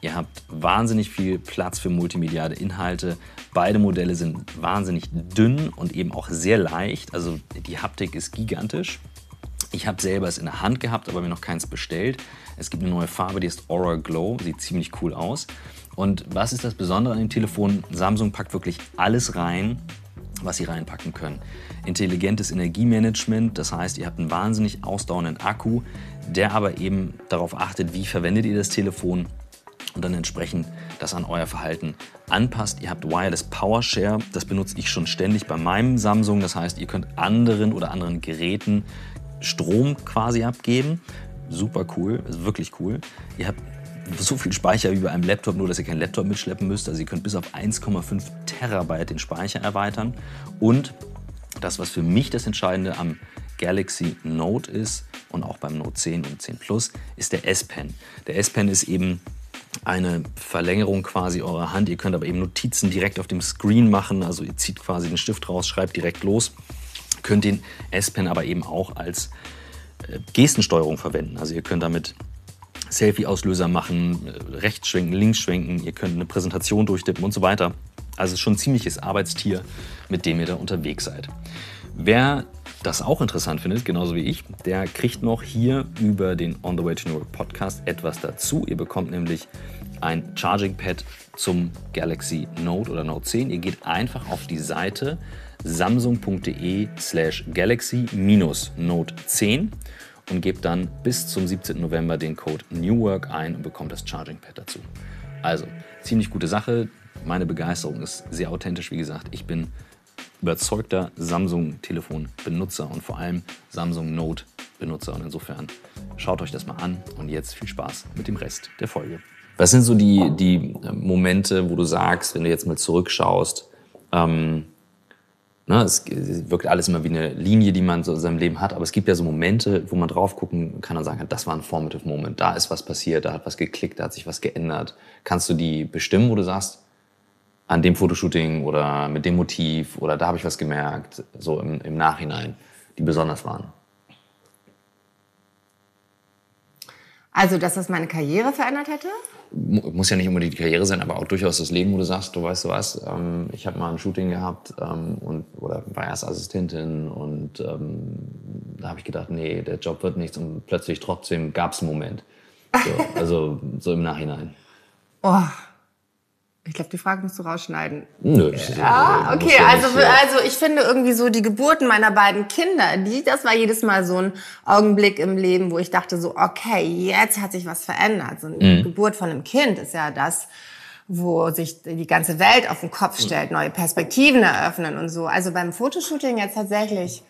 Ihr habt wahnsinnig viel Platz für multimediale Inhalte. Beide Modelle sind wahnsinnig dünn und eben auch sehr leicht. Also die Haptik ist gigantisch. Ich habe selber es in der Hand gehabt, aber mir noch keins bestellt. Es gibt eine neue Farbe, die ist Aura Glow. Sieht ziemlich cool aus. Und was ist das Besondere an dem Telefon? Samsung packt wirklich alles rein, was sie reinpacken können. Intelligentes Energiemanagement, das heißt, ihr habt einen wahnsinnig ausdauernden Akku, der aber eben darauf achtet, wie verwendet ihr das Telefon und dann entsprechend das an euer Verhalten anpasst. Ihr habt Wireless Power Share, das benutze ich schon ständig bei meinem Samsung. Das heißt, ihr könnt anderen oder anderen Geräten Strom quasi abgeben. Super cool, ist wirklich cool. Ihr habt so viel Speicher wie bei einem Laptop, nur dass ihr keinen Laptop mitschleppen müsst. Also ihr könnt bis auf eins Komma fünf Terabyte den Speicher erweitern. Und das, was für mich das Entscheidende am Galaxy Note ist und auch beim Note zehn und zehn Plus, ist der S Pen. Der S Pen ist eben eine Verlängerung quasi eurer Hand. Ihr könnt aber eben Notizen direkt auf dem Screen machen. Also ihr zieht quasi den Stift raus, schreibt direkt los. Könnt den S Pen aber eben auch als äh, Gestensteuerung verwenden. Also ihr könnt damit Selfie-Auslöser machen, rechts schwenken, links schwenken. Ihr könnt eine Präsentation durchtippen und so weiter. Also schon ein ziemliches Arbeitstier, mit dem ihr da unterwegs seid. Wer das auch interessant findet, genauso wie ich, der kriegt noch hier über den On the Way to New York Podcast etwas dazu. Ihr bekommt nämlich ein Charging Pad zum Galaxy Note oder Note zehn. Ihr geht einfach auf die Seite samsung.de slash galaxy minus Note zehn und gebt dann bis zum siebzehnten November den Code NEWWORK ein und bekommt das Charging Pad dazu. Also, ziemlich gute Sache. Meine Begeisterung ist sehr authentisch, wie gesagt. Ich bin überzeugter Samsung-Telefon-Benutzer und vor allem Samsung Note-Benutzer. Und insofern schaut euch das mal an und jetzt viel Spaß mit dem Rest der Folge. Was sind so die, die Momente, wo du sagst, wenn du jetzt mal zurückschaust, ähm, ne, es wirkt alles immer wie eine Linie, die man so in seinem Leben hat, aber es gibt ja so Momente, wo man drauf gucken kann und sagen kann, das war ein formative Moment, da ist was passiert, da hat was geklickt, da hat sich was geändert. Kannst du die bestimmen, wo du sagst, an dem Fotoshooting oder mit dem Motiv oder da habe ich was gemerkt, so im, im Nachhinein, die besonders waren? Also, dass das meine Karriere verändert hätte? Muss ja nicht unbedingt die Karriere sein, aber auch durchaus das Leben, wo du sagst, du weißt du was, ähm, ich habe mal ein Shooting gehabt ähm, und, oder war erst Assistentin und ähm, da habe ich gedacht, nee, der Job wird nichts und plötzlich trotzdem gab es einen Moment. So, also so im Nachhinein. Oh. Ich glaube, die Frage musst du rausschneiden. Nö. Ja, okay. Also, also ich finde irgendwie so die Geburten meiner beiden Kinder, die, das war jedes Mal so ein Augenblick im Leben, wo ich dachte so, okay, jetzt hat sich was verändert. So eine mhm. Geburt von einem Kind ist ja das, wo sich die ganze Welt auf den Kopf stellt, neue Perspektiven eröffnen und so. Also beim Fotoshooting jetzt tatsächlich,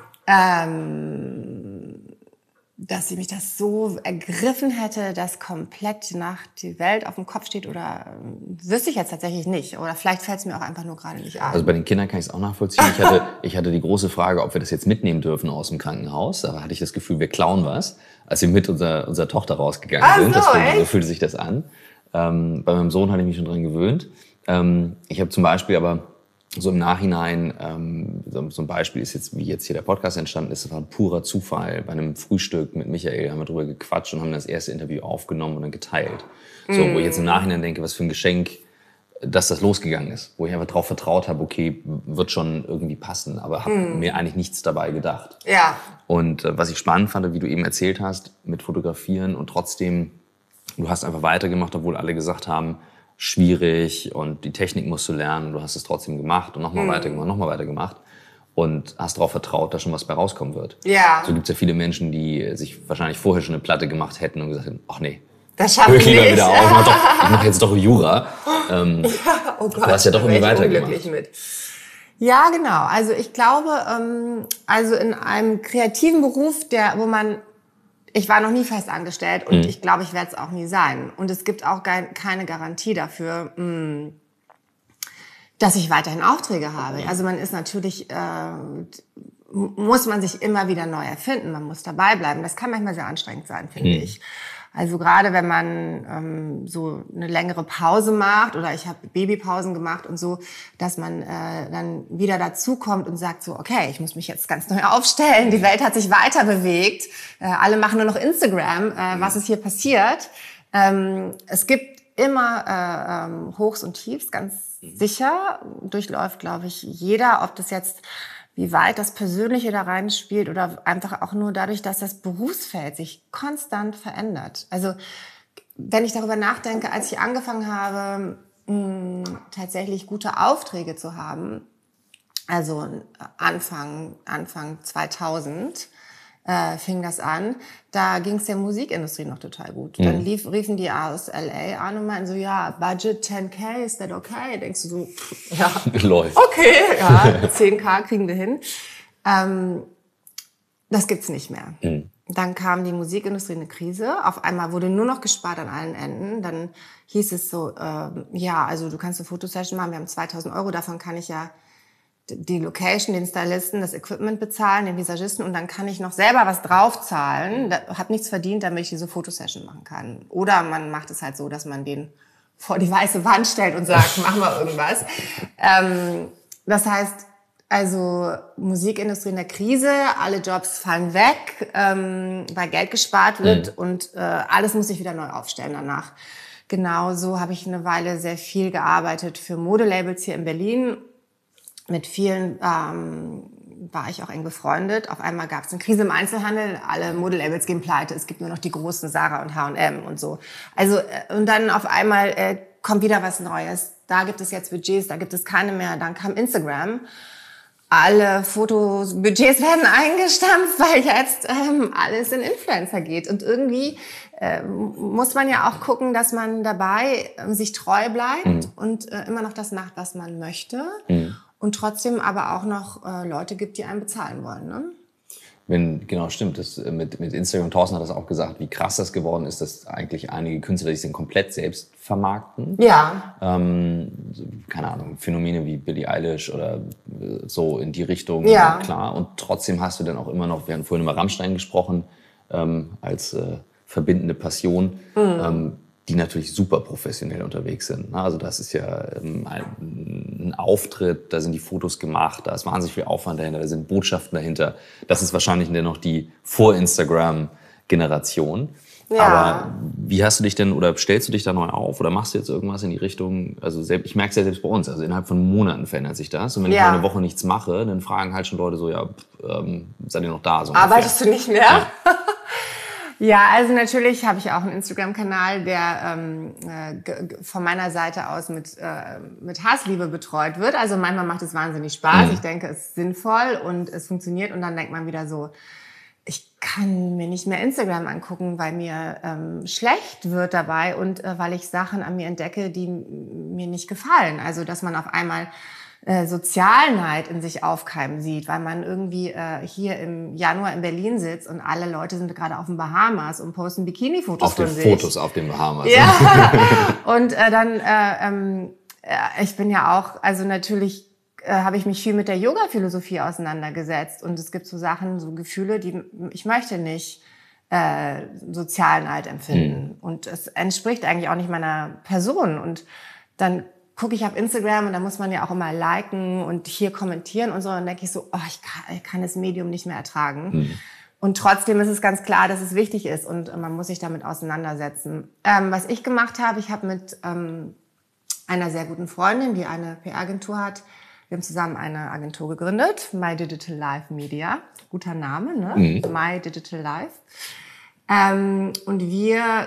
ähm, dass sie mich das so ergriffen hätte, dass komplett nach die Welt auf dem Kopf steht oder äh, wüsste ich jetzt tatsächlich nicht. Oder vielleicht fällt es mir auch einfach nur gerade nicht ein. Also bei den Kindern kann ich es auch nachvollziehen. Ich hatte, ich hatte die große Frage, ob wir das jetzt mitnehmen dürfen aus dem Krankenhaus. Da hatte ich das Gefühl, wir klauen was, als wir mit unserer, unserer Tochter rausgegangen Ach sind. So, das fühlte, so echt? fühlte sich das an. Ähm, bei meinem Sohn hatte ich mich schon dran gewöhnt. Ähm, ich habe zum Beispiel aber so im Nachhinein, ähm, so, so ein Beispiel ist jetzt, wie jetzt hier der Podcast entstanden ist, das war ein purer Zufall. Bei einem Frühstück mit Michael haben wir drüber gequatscht und haben das erste Interview aufgenommen und dann geteilt. So, mm. wo ich jetzt im Nachhinein denke, was für ein Geschenk, dass das losgegangen ist. Wo ich einfach drauf vertraut habe, okay, wird schon irgendwie passen, aber habe mm. mir eigentlich nichts dabei gedacht. Ja. Und äh, was ich spannend fand, wie du eben erzählt hast, mit Fotografieren und trotzdem, du hast einfach weitergemacht, obwohl alle gesagt haben, schwierig und die Technik musst du lernen. Du hast es trotzdem gemacht und nochmal mm. weitergemacht, nochmal weitergemacht und hast darauf vertraut, dass schon was bei rauskommen wird. Ja. So gibt es ja viele Menschen, die sich wahrscheinlich vorher schon eine Platte gemacht hätten und gesagt hätten, ach nee, das schaffe ich lieber nicht. wieder auf, ich mach, doch, ich mach jetzt doch Jura. Ähm, ja, oh Gott, du hast ja doch irgendwie weitergemacht. Mit. Ja, genau. Also ich glaube, ähm, also in einem kreativen Beruf, der, wo man ich war noch nie fest angestellt und mhm. ich glaube, ich werde es auch nie sein. Und es gibt auch keine Garantie dafür, mh, dass ich weiterhin Aufträge habe. Also man ist natürlich, äh, muss man sich immer wieder neu erfinden. Man muss dabei bleiben. Das kann manchmal sehr anstrengend sein, finde mhm. ich. Also gerade wenn man ähm, so eine längere Pause macht oder ich habe Babypausen gemacht und so, dass man äh, dann wieder dazukommt und sagt so, okay, ich muss mich jetzt ganz neu aufstellen, die Welt hat sich weiter bewegt, äh, alle machen nur noch Instagram, äh, was ist hier passiert? Ähm, es gibt immer äh, ähm, Hochs und Tiefs, ganz sicher. Durchläuft, glaube ich, jeder, ob das jetzt, wie weit das Persönliche da reinspielt oder einfach auch nur dadurch, dass das Berufsfeld sich konstant verändert. Also wenn ich darüber nachdenke, als ich angefangen habe, mh, tatsächlich gute Aufträge zu haben, also Anfang, Anfang zweitausend, äh, fing das an, da ging es der Musikindustrie noch total gut. Mhm. Dann lief, riefen die aus L A an und meinten so, ja, Budget zehn K, ist das okay? Denkst du so, ja, läuft. Okay, ja, zehn K kriegen wir hin. Ähm, das gibt's nicht mehr. Mhm. Dann kam die Musikindustrie in eine Krise. Auf einmal wurde nur noch gespart an allen Enden. Dann hieß es so, äh, ja, also du kannst eine Fotosession machen, wir haben zweitausend Euro, davon kann ich ja die Location, den Stylisten, das Equipment bezahlen, den Visagisten und dann kann ich noch selber was draufzahlen. Da hab nichts verdient, damit ich diese Fotosession machen kann. Oder man macht es halt so, dass man den vor die weiße Wand stellt und sagt, mach mal irgendwas. Ähm, das heißt, also Musikindustrie in der Krise, alle Jobs fallen weg, ähm, weil Geld gespart wird mhm. und äh, alles muss sich wieder neu aufstellen danach. Genauso habe ich eine Weile sehr viel gearbeitet für Modelabels hier in Berlin. Mit vielen ähm, war ich auch eng befreundet. Auf einmal gab es eine Krise im Einzelhandel, alle Modelabels gehen pleite, es gibt nur noch die großen Zara und H und M und so. Also äh, und dann auf einmal äh, kommt wieder was Neues. Da gibt es jetzt Budgets, da gibt es keine mehr. Dann kam Instagram. Alle Fotobudgets werden eingestampft, weil jetzt ähm, alles in Influencer geht. Und irgendwie äh, muss man ja auch gucken, dass man dabei äh, sich treu bleibt mhm. und äh, immer noch das macht, was man möchte. Mhm. Und trotzdem aber auch noch äh, Leute gibt, die einen bezahlen wollen, ne? Wenn, genau, stimmt. Das, mit, mit Instagram, Thorsten hat das auch gesagt, wie krass das geworden ist, dass eigentlich einige Künstler sich komplett selbst vermarkten. Ja. Ähm, keine Ahnung, Phänomene wie Billie Eilish oder so in die Richtung, ja. Klar. Und trotzdem hast du dann auch immer noch, wir haben vorhin über Rammstein gesprochen, ähm, als äh, verbindende Passion, mhm. ähm, die natürlich super professionell unterwegs sind. Also das ist ja ähm, ein, ein Auftritt, da sind die Fotos gemacht, da ist wahnsinnig viel Aufwand dahinter, da sind Botschaften dahinter. Das ist wahrscheinlich noch die Vor-Instagram-Generation. Ja. Aber wie hast du dich denn, oder stellst du dich da neu auf oder machst du jetzt irgendwas in die Richtung, also selbst, ich merke es ja selbst bei uns, also innerhalb von Monaten verändert sich das. Und wenn ja. ich mal eine Woche nichts mache, dann fragen halt schon Leute so, ja, ähm, seid ihr noch da? So Arbeitest du nicht mehr? Ja. Ja, also natürlich habe ich auch einen Instagram-Kanal, der ähm, äh, von meiner Seite aus mit, äh, mit Hassliebe betreut wird. Also manchmal macht es wahnsinnig Spaß. Mhm. Ich denke, es ist sinnvoll und es funktioniert. Und dann denkt man wieder so, ich kann mir nicht mehr Instagram angucken, weil mir ähm, schlecht wird dabei und äh, weil ich Sachen an mir entdecke, die mir nicht gefallen. Also dass man auf einmal äh, Sozialneid in sich aufkeimen sieht, weil man irgendwie äh, hier im Januar in Berlin sitzt und alle Leute sind gerade auf den Bahamas und posten Bikini-Fotos von sich. Auf den Fotos auf den Bahamas. Ja, und äh, dann, äh, ähm, äh, ich bin ja auch, also natürlich äh, habe ich mich viel mit der Yoga-Philosophie auseinandergesetzt und es gibt so Sachen, so Gefühle, die ich möchte nicht äh, Sozialneid empfinden. Hm. Und es entspricht eigentlich auch nicht meiner Person. Und dann gucke ich auf Instagram und da muss man ja auch immer liken und hier kommentieren und so. Und dann denke ich so, oh, ich kann, ich kann das Medium nicht mehr ertragen. Mhm. Und trotzdem ist es ganz klar, dass es wichtig ist und man muss sich damit auseinandersetzen. Ähm, was ich gemacht habe, ich habe mit ähm, einer sehr guten Freundin, die eine P R-Agentur hat, wir haben zusammen eine Agentur gegründet, My Digital Life Media. Guter Name, ne? Mhm. My Digital Life. Ähm, und wir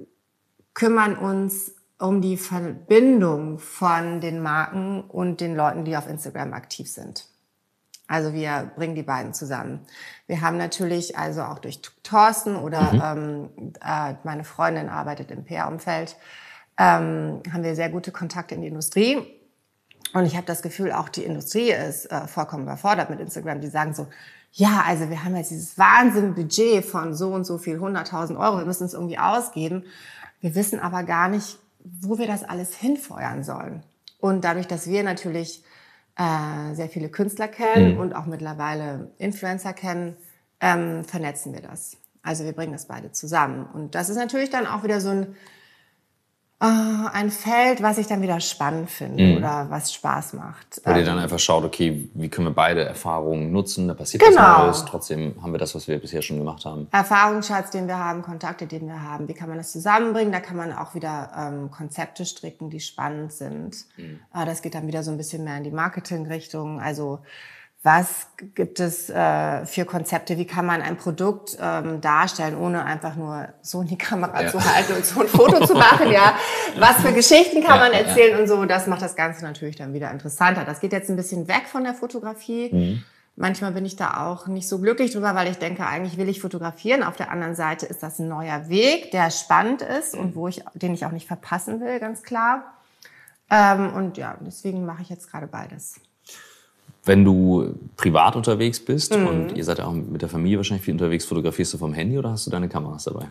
kümmern uns um die Verbindung von den Marken und den Leuten, die auf Instagram aktiv sind. Also wir bringen die beiden zusammen. Wir haben natürlich also auch durch Thorsten oder mhm. ähm, äh, meine Freundin arbeitet im P R-Umfeld, ähm, haben wir sehr gute Kontakte in die Industrie. Und ich habe das Gefühl, auch die Industrie ist äh, vollkommen überfordert mit Instagram. Die sagen so, ja, also wir haben jetzt dieses Wahnsinnbudget von so und so viel, hunderttausend Euro, wir müssen es irgendwie ausgeben. Wir wissen aber gar nicht, wo wir das alles hinfeuern sollen. Und dadurch, dass wir natürlich äh, sehr viele Künstler kennen mhm. und auch mittlerweile Influencer kennen, ähm, vernetzen wir das. Also wir bringen das beide zusammen. Und das ist natürlich dann auch wieder so ein Uh, ein Feld, was ich dann wieder spannend finde mhm. oder was Spaß macht. Weil ihr dann einfach schaut, okay, wie können wir beide Erfahrungen nutzen, da passiert genau. was Neues, trotzdem haben wir das, was wir bisher schon gemacht haben. Erfahrungsschatz, den wir haben, Kontakte, den wir haben, wie kann man das zusammenbringen? Da kann man auch wieder ähm, Konzepte stricken, die spannend sind. Mhm. Uh, das geht dann wieder so ein bisschen mehr in die Marketing-Richtung, also was gibt es äh, für Konzepte? Wie kann man ein Produkt ähm, darstellen, ohne einfach nur so in die Kamera ja. zu halten und so ein Foto zu machen? Ja, was für Geschichten kann ja, man erzählen ja. und so? Das macht das Ganze natürlich dann wieder interessanter. Das geht jetzt ein bisschen weg von der Fotografie. Mhm. Manchmal bin ich da auch nicht so glücklich drüber, weil ich denke, eigentlich will ich fotografieren. Auf der anderen Seite ist das ein neuer Weg, der spannend ist und wo ich, den ich auch nicht verpassen will, ganz klar. Ähm, und ja, deswegen mache ich jetzt gerade beides. Wenn du privat unterwegs bist mhm. und ihr seid ja auch mit der Familie wahrscheinlich viel unterwegs, fotografierst du vom Handy oder hast du deine Kameras dabei?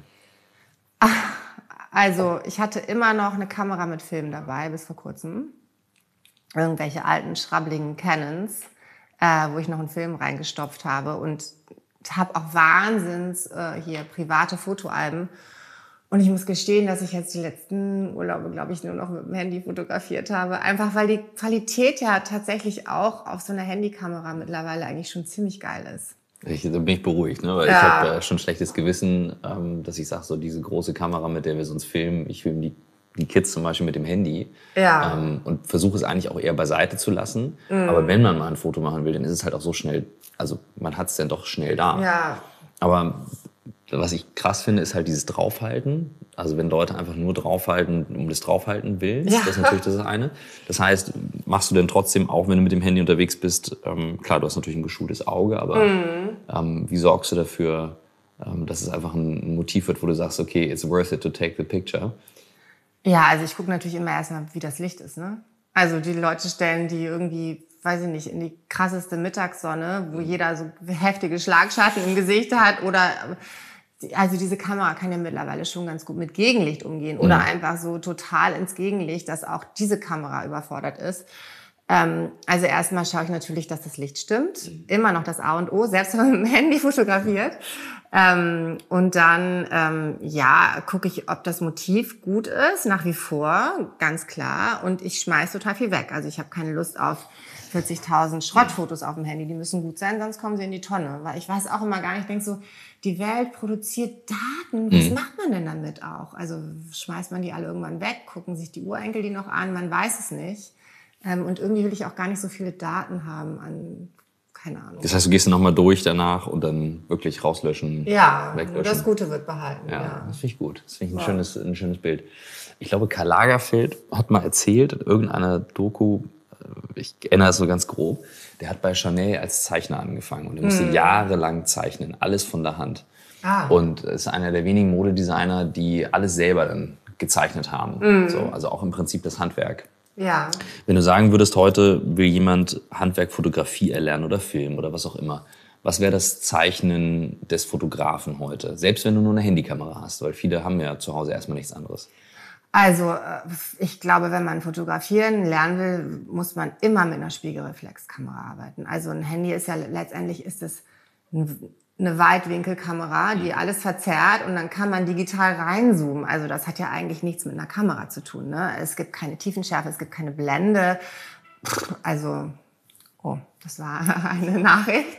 Ach, also ich hatte immer noch eine Kamera mit Film dabei, bis vor kurzem. Irgendwelche alten, schrabbeligen Canons, äh, wo ich noch einen Film reingestopft habe und habe auch Wahnsinns äh, hier private Fotoalben. Und ich muss gestehen, dass ich jetzt die letzten Urlaube, glaube ich, nur noch mit dem Handy fotografiert habe. Einfach weil die Qualität ja tatsächlich auch auf so einer Handykamera mittlerweile eigentlich schon ziemlich geil ist. Ich, da bin ich beruhigt, ne? Weil ja. ich habe äh, schon schlechtes Gewissen, ähm, dass ich sage, so diese große Kamera, mit der wir sonst filmen, ich filme die, die Kids zum Beispiel mit dem Handy ja. ähm, und versuche es eigentlich auch eher beiseite zu lassen. Mhm. Aber wenn man mal ein Foto machen will, dann ist es halt auch so schnell, also man hat es dann doch schnell da. Ja. Aber was ich krass finde, ist halt dieses Draufhalten. Also wenn Leute einfach nur draufhalten, um des Draufhalten willst, ja. das ist natürlich das eine. Das heißt, machst du denn trotzdem, auch wenn du mit dem Handy unterwegs bist, ähm, klar, du hast natürlich ein geschultes Auge, aber mhm. ähm, wie sorgst du dafür, ähm, dass es einfach ein Motiv wird, wo du sagst, okay, it's worth it to take the picture? Ja, also ich gucke natürlich immer erstmal, wie das Licht ist, ne? Also die Leute stellen die irgendwie, weiß ich nicht, in die krasseste Mittagssonne, wo jeder so heftige Schlagschatten im Gesicht hat oder... Also diese Kamera kann ja mittlerweile schon ganz gut mit Gegenlicht umgehen oder mhm. einfach so total ins Gegenlicht, dass auch diese Kamera überfordert ist. Ähm, also erstmal schaue ich natürlich, dass das Licht stimmt. Mhm. Immer noch das A und O, selbst wenn man mit dem Handy fotografiert. Ähm, und dann, ähm, ja, gucke ich, ob das Motiv gut ist, nach wie vor, ganz klar. Und ich schmeiß total viel weg. Also ich habe keine Lust auf vierzigtausend Schrottfotos auf dem Handy. Die müssen gut sein, sonst kommen sie in die Tonne. Weil ich weiß auch immer gar nicht, ich denke so, die Welt produziert Daten. Was mhm. macht man denn damit auch? Also schmeißt man die alle irgendwann weg? Gucken sich die Urenkel die noch an? Man weiß es nicht. Ähm, und irgendwie will ich auch gar nicht so viele Daten haben an, keine Ahnung. Das heißt, du gehst dann nochmal durch danach und dann wirklich rauslöschen, ja, weglöschen. Nur das Gute wird behalten. Ja, ja. Das finde ich gut. Das finde ich ein, ja. schönes, ein schönes Bild. Ich glaube, Karl Lagerfeld hat mal erzählt, in irgendeiner Doku, ich erinnere es so ganz grob, der hat bei Chanel als Zeichner angefangen und er musste mm. jahrelang zeichnen, alles von der Hand. Ah. Und ist einer der wenigen Modedesigner, die alles selber dann gezeichnet haben. Mm. So, also auch im Prinzip das Handwerk. Ja. Wenn du sagen würdest, heute will jemand Handwerk, Fotografie erlernen oder Film oder was auch immer, was wäre das Zeichnen des Fotografen heute? Selbst wenn du nur eine Handykamera hast, weil viele haben ja zu Hause erstmal nichts anderes. Also ich glaube, wenn man fotografieren lernen will, muss man immer mit einer Spiegelreflexkamera arbeiten. Also ein Handy ist ja letztendlich ist es eine Weitwinkelkamera, die alles verzerrt und dann kann man digital reinzoomen. Also das hat ja eigentlich nichts mit einer Kamera zu tun, ne? Es gibt keine Tiefenschärfe, es gibt keine Blende. Also, oh, das war eine Nachricht.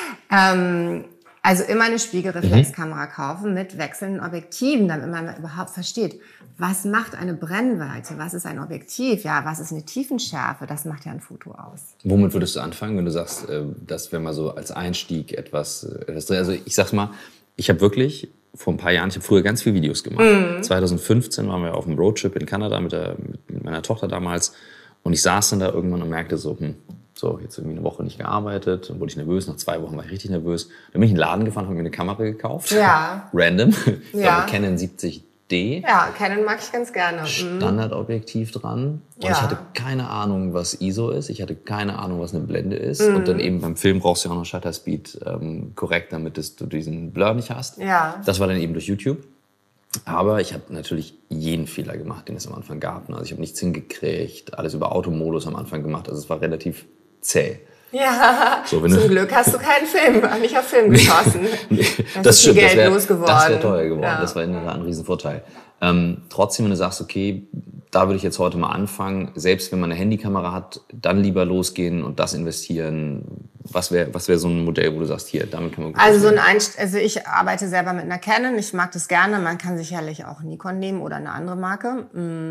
Ähm, Also immer eine Spiegelreflexkamera kaufen mit wechselnden Objektiven, damit man überhaupt versteht, was macht eine Brennweite, was ist ein Objektiv, ja, was ist eine Tiefenschärfe, das macht ja ein Foto aus. Womit würdest du anfangen, wenn du sagst, das wäre mal so als Einstieg etwas, etwas drin? Also ich sag's mal, ich habe wirklich vor ein paar Jahren, ich habe früher ganz viele Videos gemacht. Mhm. zwanzig fünfzehn waren wir auf einem Roadtrip in Kanada mit, der, mit meiner Tochter damals und ich saß dann da irgendwann und merkte so, hm, so, jetzt irgendwie eine Woche nicht gearbeitet, dann wurde ich nervös, nach zwei Wochen war ich richtig nervös. Dann bin ich in den Laden gefahren, habe mir eine Kamera gekauft. Ja. Random. Ich ja. glaube, Canon siebzig D. Ja, Canon mag ich ganz gerne. Standardobjektiv dran. Und ja. ich hatte keine Ahnung, was I S O ist. Ich hatte keine Ahnung, was eine Blende ist. Mhm. Und dann eben beim Film brauchst du ja auch noch Shutter Speed ähm, korrekt, damit es, du diesen Blur nicht hast. Ja. Das war dann eben durch YouTube. Aber ich habe natürlich jeden Fehler gemacht, den es am Anfang gab. Also ich habe nichts hingekriegt, alles über Automodus am Anfang gemacht. Also es war relativ zäh. Ja, so, wenn zum du Glück hast du keinen Film, nicht auf Film geschossen. das, das ist stimmt, viel Geld das wäre losgeworden. Das wär teuer geworden, ja. Das war in der Tat ein Riesenvorteil. Ähm, trotzdem, wenn du sagst, okay, da würde ich jetzt heute mal anfangen, selbst wenn man eine Handykamera hat, dann lieber losgehen und das investieren. Was wäre was wär so ein Modell, wo du sagst, hier, damit kann man gut Also, so ein machen? Einst- also ich arbeite selber mit einer Canon, ich mag das gerne, man kann sicherlich auch Nikon nehmen oder eine andere Marke.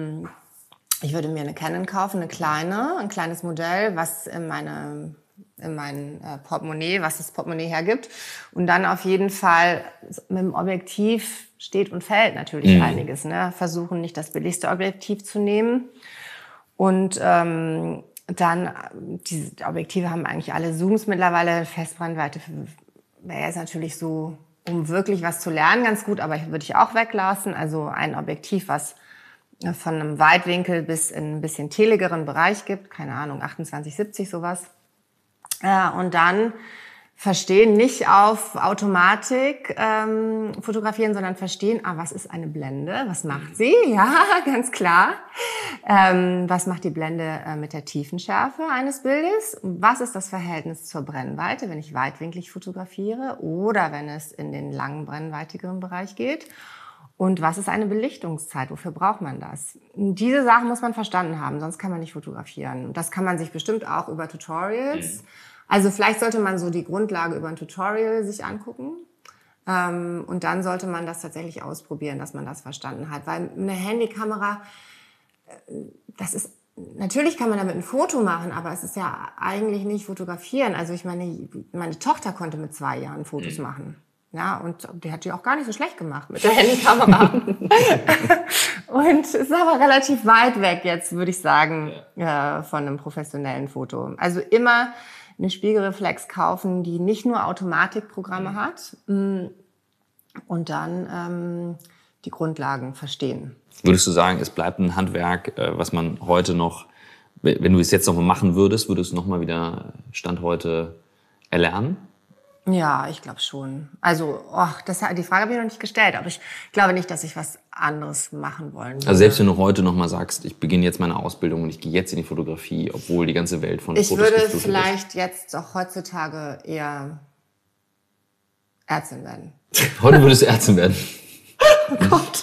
Ich würde mir eine Canon kaufen, eine kleine, ein kleines Modell, was in meine in mein äh, Portemonnaie, was das Portemonnaie hergibt. Und dann auf jeden Fall mit dem Objektiv steht und fällt natürlich mhm. einiges. Ne? Versuchen nicht das billigste Objektiv zu nehmen. Und ähm, dann, diese Objektive haben eigentlich alle Zooms mittlerweile. Festbrennweite wäre jetzt natürlich so, um wirklich was zu lernen, ganz gut, aber würde ich auch weglassen. Also ein Objektiv, was von einem Weitwinkel bis in ein bisschen teligeren Bereich gibt, keine Ahnung, achtundzwanzig siebzig sowas. Äh, und dann verstehen, nicht auf Automatik ähm, fotografieren, sondern verstehen, ah, was ist eine Blende, was macht sie? Ja, ganz klar. Ähm, was macht die Blende äh, mit der Tiefenschärfe eines Bildes? Was ist das Verhältnis zur Brennweite, wenn ich weitwinklig fotografiere oder wenn es in den langen, brennweitigeren Bereich geht? Und was ist eine Belichtungszeit? Wofür braucht man das? Diese Sachen muss man verstanden haben, sonst kann man nicht fotografieren. Und das kann man sich bestimmt auch über Tutorials. Mhm. Also vielleicht sollte man so die Grundlage über ein Tutorial sich angucken. Ähm, und dann sollte man das tatsächlich ausprobieren, dass man das verstanden hat. Weil eine Handykamera, das ist, natürlich kann man damit ein Foto machen, aber es ist ja eigentlich nicht fotografieren. Also ich meine, meine Tochter konnte mit zwei Jahren Fotos mhm. machen. Ja, und die hat die auch gar nicht so schlecht gemacht mit der Handykamera. Und es ist aber relativ weit weg jetzt, würde ich sagen, ja. äh, von einem professionellen Foto. Also immer eine Spiegelreflex kaufen, die nicht nur Automatikprogramme hat und dann ähm, die Grundlagen verstehen. Würdest du sagen, es bleibt ein Handwerk, äh, was man heute noch, wenn du es jetzt noch mal machen würdest, würdest du noch mal wieder Stand heute erlernen? Ja, ich glaube schon. Also, oh, das, die Frage habe ich noch nicht gestellt, aber ich glaube nicht, dass ich was anderes machen wollen würde. Also selbst wenn du heute noch mal sagst, ich beginne jetzt meine Ausbildung und ich gehe jetzt in die Fotografie, obwohl die ganze Welt von ich Fotos würde geflutet vielleicht ist. jetzt auch heutzutage eher Ärztin werden. Heute würdest du Ärztin werden? Oh Gott.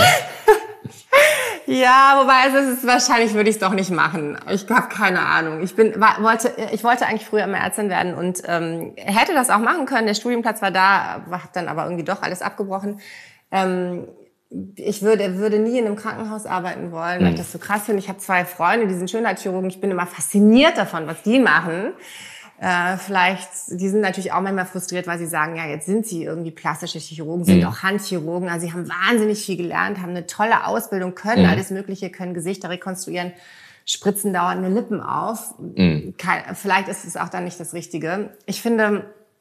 Ja, wobei also es ist wahrscheinlich würde ich es doch nicht machen. Ich habe keine Ahnung. Ich bin war, wollte ich wollte eigentlich früher immer Ärztin werden und ähm, hätte das auch machen können. Der Studienplatz war da, habe dann aber irgendwie doch alles abgebrochen. Ähm, ich würde würde nie in einem Krankenhaus arbeiten wollen, weil ich das so krass finde. Ich habe zwei Freunde, die sind Schönheitschirurgen. Ich bin immer fasziniert davon, was die machen. Äh, vielleicht, die sind natürlich auch manchmal frustriert, weil sie sagen, ja, jetzt sind sie irgendwie plastische Chirurgen, sind mhm. auch Handchirurgen, also sie haben wahnsinnig viel gelernt, haben eine tolle Ausbildung, können mhm. alles Mögliche, können Gesichter rekonstruieren, spritzen dauernde Lippen auf. Mhm. Kein, vielleicht ist es auch dann nicht das Richtige. Ich finde,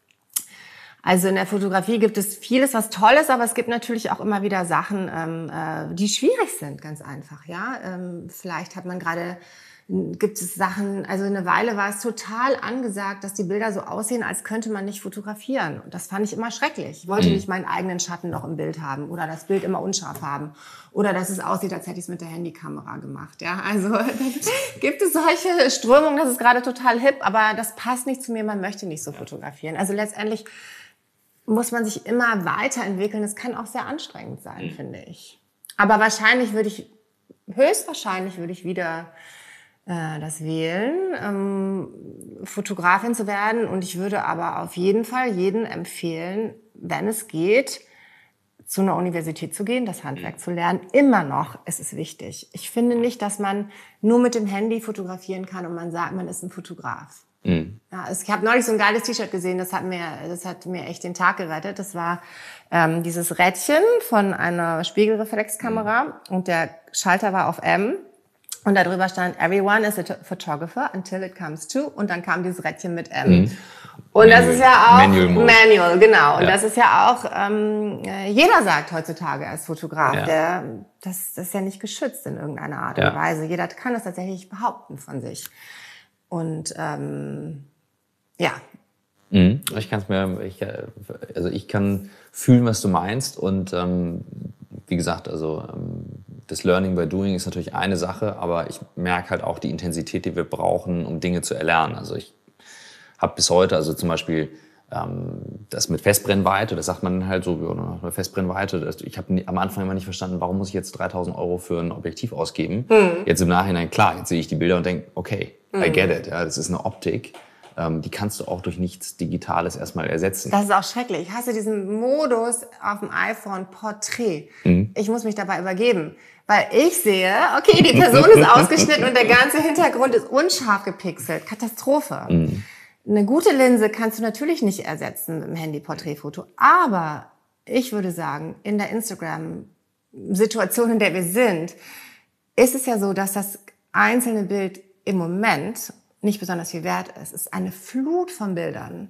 also in der Fotografie gibt es vieles, was toll ist, aber es gibt natürlich auch immer wieder Sachen, ähm, äh, die schwierig sind, ganz einfach, ja. Ähm, vielleicht hat man gerade gibt es Sachen, also eine Weile war es total angesagt, dass die Bilder so aussehen, als könnte man nicht fotografieren. Und das fand ich immer schrecklich. Ich wollte mhm. nicht meinen eigenen Schatten noch im Bild haben oder das Bild immer unscharf haben oder dass es aussieht, als hätte ich es mit der Handykamera gemacht. Ja, also gibt es solche Strömungen, das ist gerade total hip, aber das passt nicht zu mir, man möchte nicht so fotografieren. Also letztendlich muss man sich immer weiterentwickeln. Das kann auch sehr anstrengend sein, mhm. finde ich. Aber wahrscheinlich würde ich, höchstwahrscheinlich würde ich wieder das wählen, ähm, Fotografin zu werden. Und ich würde aber auf jeden Fall jedem empfehlen, wenn es geht, zu einer Universität zu gehen, das Handwerk zu lernen. Immer noch ist es wichtig. Ich finde nicht, dass man nur mit dem Handy fotografieren kann und man sagt, man ist ein Fotograf. Mhm. Ja, ich habe neulich so ein geiles T-Shirt gesehen, das hat mir, das hat mir echt den Tag gerettet. Das war ähm, dieses Rädchen von einer Spiegelreflexkamera mhm. und der Schalter war auf M. Und darüber stand, everyone is a photographer until it comes to. Und dann kam dieses Rädchen mit M. Mhm. Und Manual. Das ist ja auch Manual, Manual genau. Und ja. das ist ja auch, ähm, jeder sagt heutzutage als Fotograf, ja. der, das, das ist ja nicht geschützt in irgendeiner Art und ja. Weise. Jeder kann das tatsächlich behaupten von sich. Und ähm, ja. Mhm. Ich kann es mir, ich, also ich kann fühlen, was du meinst. Und ähm, wie gesagt, also ähm, das Learning by Doing ist natürlich eine Sache, aber ich merke halt auch die Intensität, die wir brauchen, um Dinge zu erlernen. Also ich habe bis heute, also zum Beispiel ähm, das mit Festbrennweite, das sagt man dann halt so, ja, Festbrennweite. Das, ich habe am Anfang immer nicht verstanden, warum muss ich jetzt dreitausend Euro für ein Objektiv ausgeben. Mhm. Jetzt im Nachhinein, klar, jetzt sehe ich die Bilder und denke, okay, mhm. I get it. Ja, das ist eine Optik. Ähm, die kannst du auch durch nichts Digitales erstmal ersetzen. Das ist auch schrecklich. Ich hasse diesen Modus auf dem iPhone Porträt. Mhm. Ich muss mich dabei übergeben. Weil ich sehe, okay, die Person ist ausgeschnitten und der ganze Hintergrund ist unscharf gepixelt. Katastrophe. Mhm. Eine gute Linse kannst du natürlich nicht ersetzen mit dem Handy-Porträtfoto. Aber ich würde sagen, in der Instagram-Situation, in der wir sind, ist es ja so, dass das einzelne Bild im Moment nicht besonders viel wert ist. Es ist eine Flut von Bildern.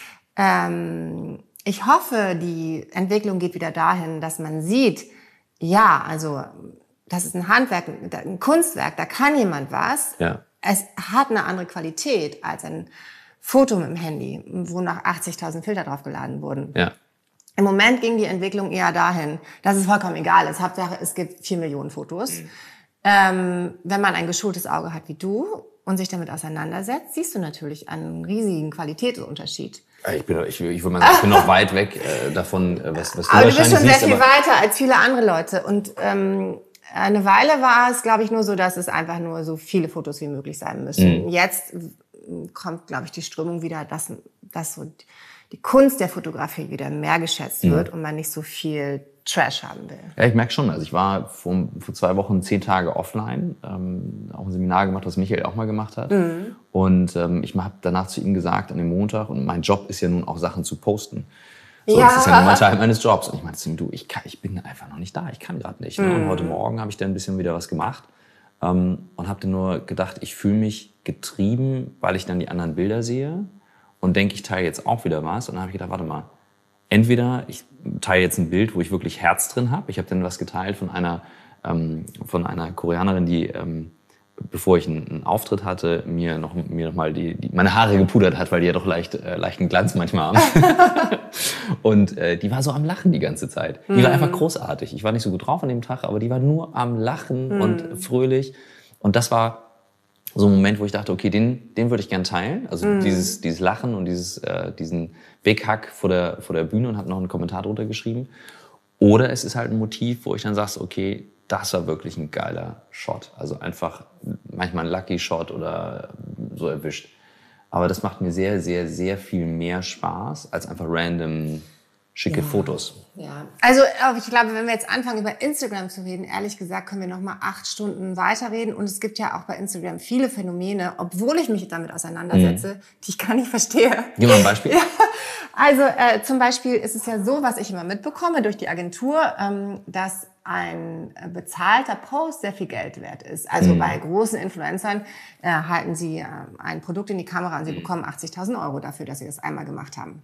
Ähm, ich hoffe, die Entwicklung geht wieder dahin, dass man sieht, ja, also das ist ein Handwerk, ein Kunstwerk, da kann jemand was. Ja. Es hat eine andere Qualität als ein Foto mit dem Handy, wo noch achtzigtausend Filter draufgeladen wurden. Ja. Im Moment ging die Entwicklung eher dahin, dass es vollkommen egal ist. Hauptsache, es gibt vier Millionen Fotos. Mhm. Ähm, wenn man ein geschultes Auge hat wie du und sich damit auseinandersetzt, siehst du natürlich einen riesigen Qualitätsunterschied. Ich bin, ich, ich würde mal sagen, ich bin noch weit weg äh, davon, äh, was, was du aber wahrscheinlich siehst. Aber du bist schon sehr viel weiter als viele andere Leute. Und ähm, eine Weile war es, glaube ich, nur so, dass es einfach nur so viele Fotos wie möglich sein müssen. Mhm. Jetzt kommt, glaube ich, die Strömung wieder, dass, dass so die Kunst der Fotografie wieder mehr geschätzt mhm. wird und man nicht so viel Trash haben will. Ja, ich merke schon. Also ich war vor, vor zwei Wochen zehn Tage offline, ähm, auch ein Seminar gemacht, was Michael auch mal gemacht hat. Mhm. Und ähm, ich habe danach zu ihm gesagt, an dem Montag, und mein Job ist ja nun auch Sachen zu posten. So, ja. Das ist ja nun mal Teil meines Jobs. Und ich meinte zu ihm, du, ich, kann, ich bin einfach noch nicht da, ich kann gerade nicht. Ne? Mhm. Und heute Morgen habe ich dann ein bisschen wieder was gemacht ähm, und habe dann nur gedacht, ich fühle mich getrieben, weil ich dann die anderen Bilder sehe und denke, ich teile jetzt auch wieder was. Und dann habe ich gedacht, warte mal, entweder ich teile jetzt ein Bild, wo ich wirklich Herz drin habe. Ich habe dann was geteilt von einer, ähm, von einer Koreanerin, die, ähm, bevor ich einen, einen Auftritt hatte, mir noch, mir noch mal die, die, meine Haare gepudert hat, weil die ja doch leicht, äh, leichten Glanz manchmal haben. Und äh, die war so am Lachen die ganze Zeit. Die mm. war einfach großartig. Ich war nicht so gut drauf an dem Tag, aber die war nur am Lachen mm. und fröhlich. Und das war so ein Moment, wo ich dachte, okay, den, den würde ich gern teilen. Also mm. dieses, dieses Lachen und dieses, äh, diesen Weghack vor der, vor der Bühne, und habe noch einen Kommentar drunter geschrieben. Oder es ist halt ein Motiv, wo ich dann sage, okay, das war wirklich ein geiler Shot. Also einfach manchmal ein Lucky Shot oder so erwischt. Aber das macht mir sehr, sehr, sehr viel mehr Spaß als einfach random schicke ja. Fotos. Ja, also ich glaube, wenn wir jetzt anfangen, über Instagram zu reden, ehrlich gesagt, können wir noch mal acht Stunden weiterreden. Und es gibt ja auch bei Instagram viele Phänomene, obwohl ich mich damit auseinandersetze, mhm. die ich gar nicht verstehe. Gib mal ein Beispiel. Ja, also äh, zum Beispiel ist es ja so, was ich immer mitbekomme durch die Agentur, ähm, dass ein bezahlter Post sehr viel Geld wert ist. Also mhm. bei großen Influencern äh, halten sie äh, ein Produkt in die Kamera und sie mhm. bekommen achtzigtausend Euro dafür, dass sie das einmal gemacht haben.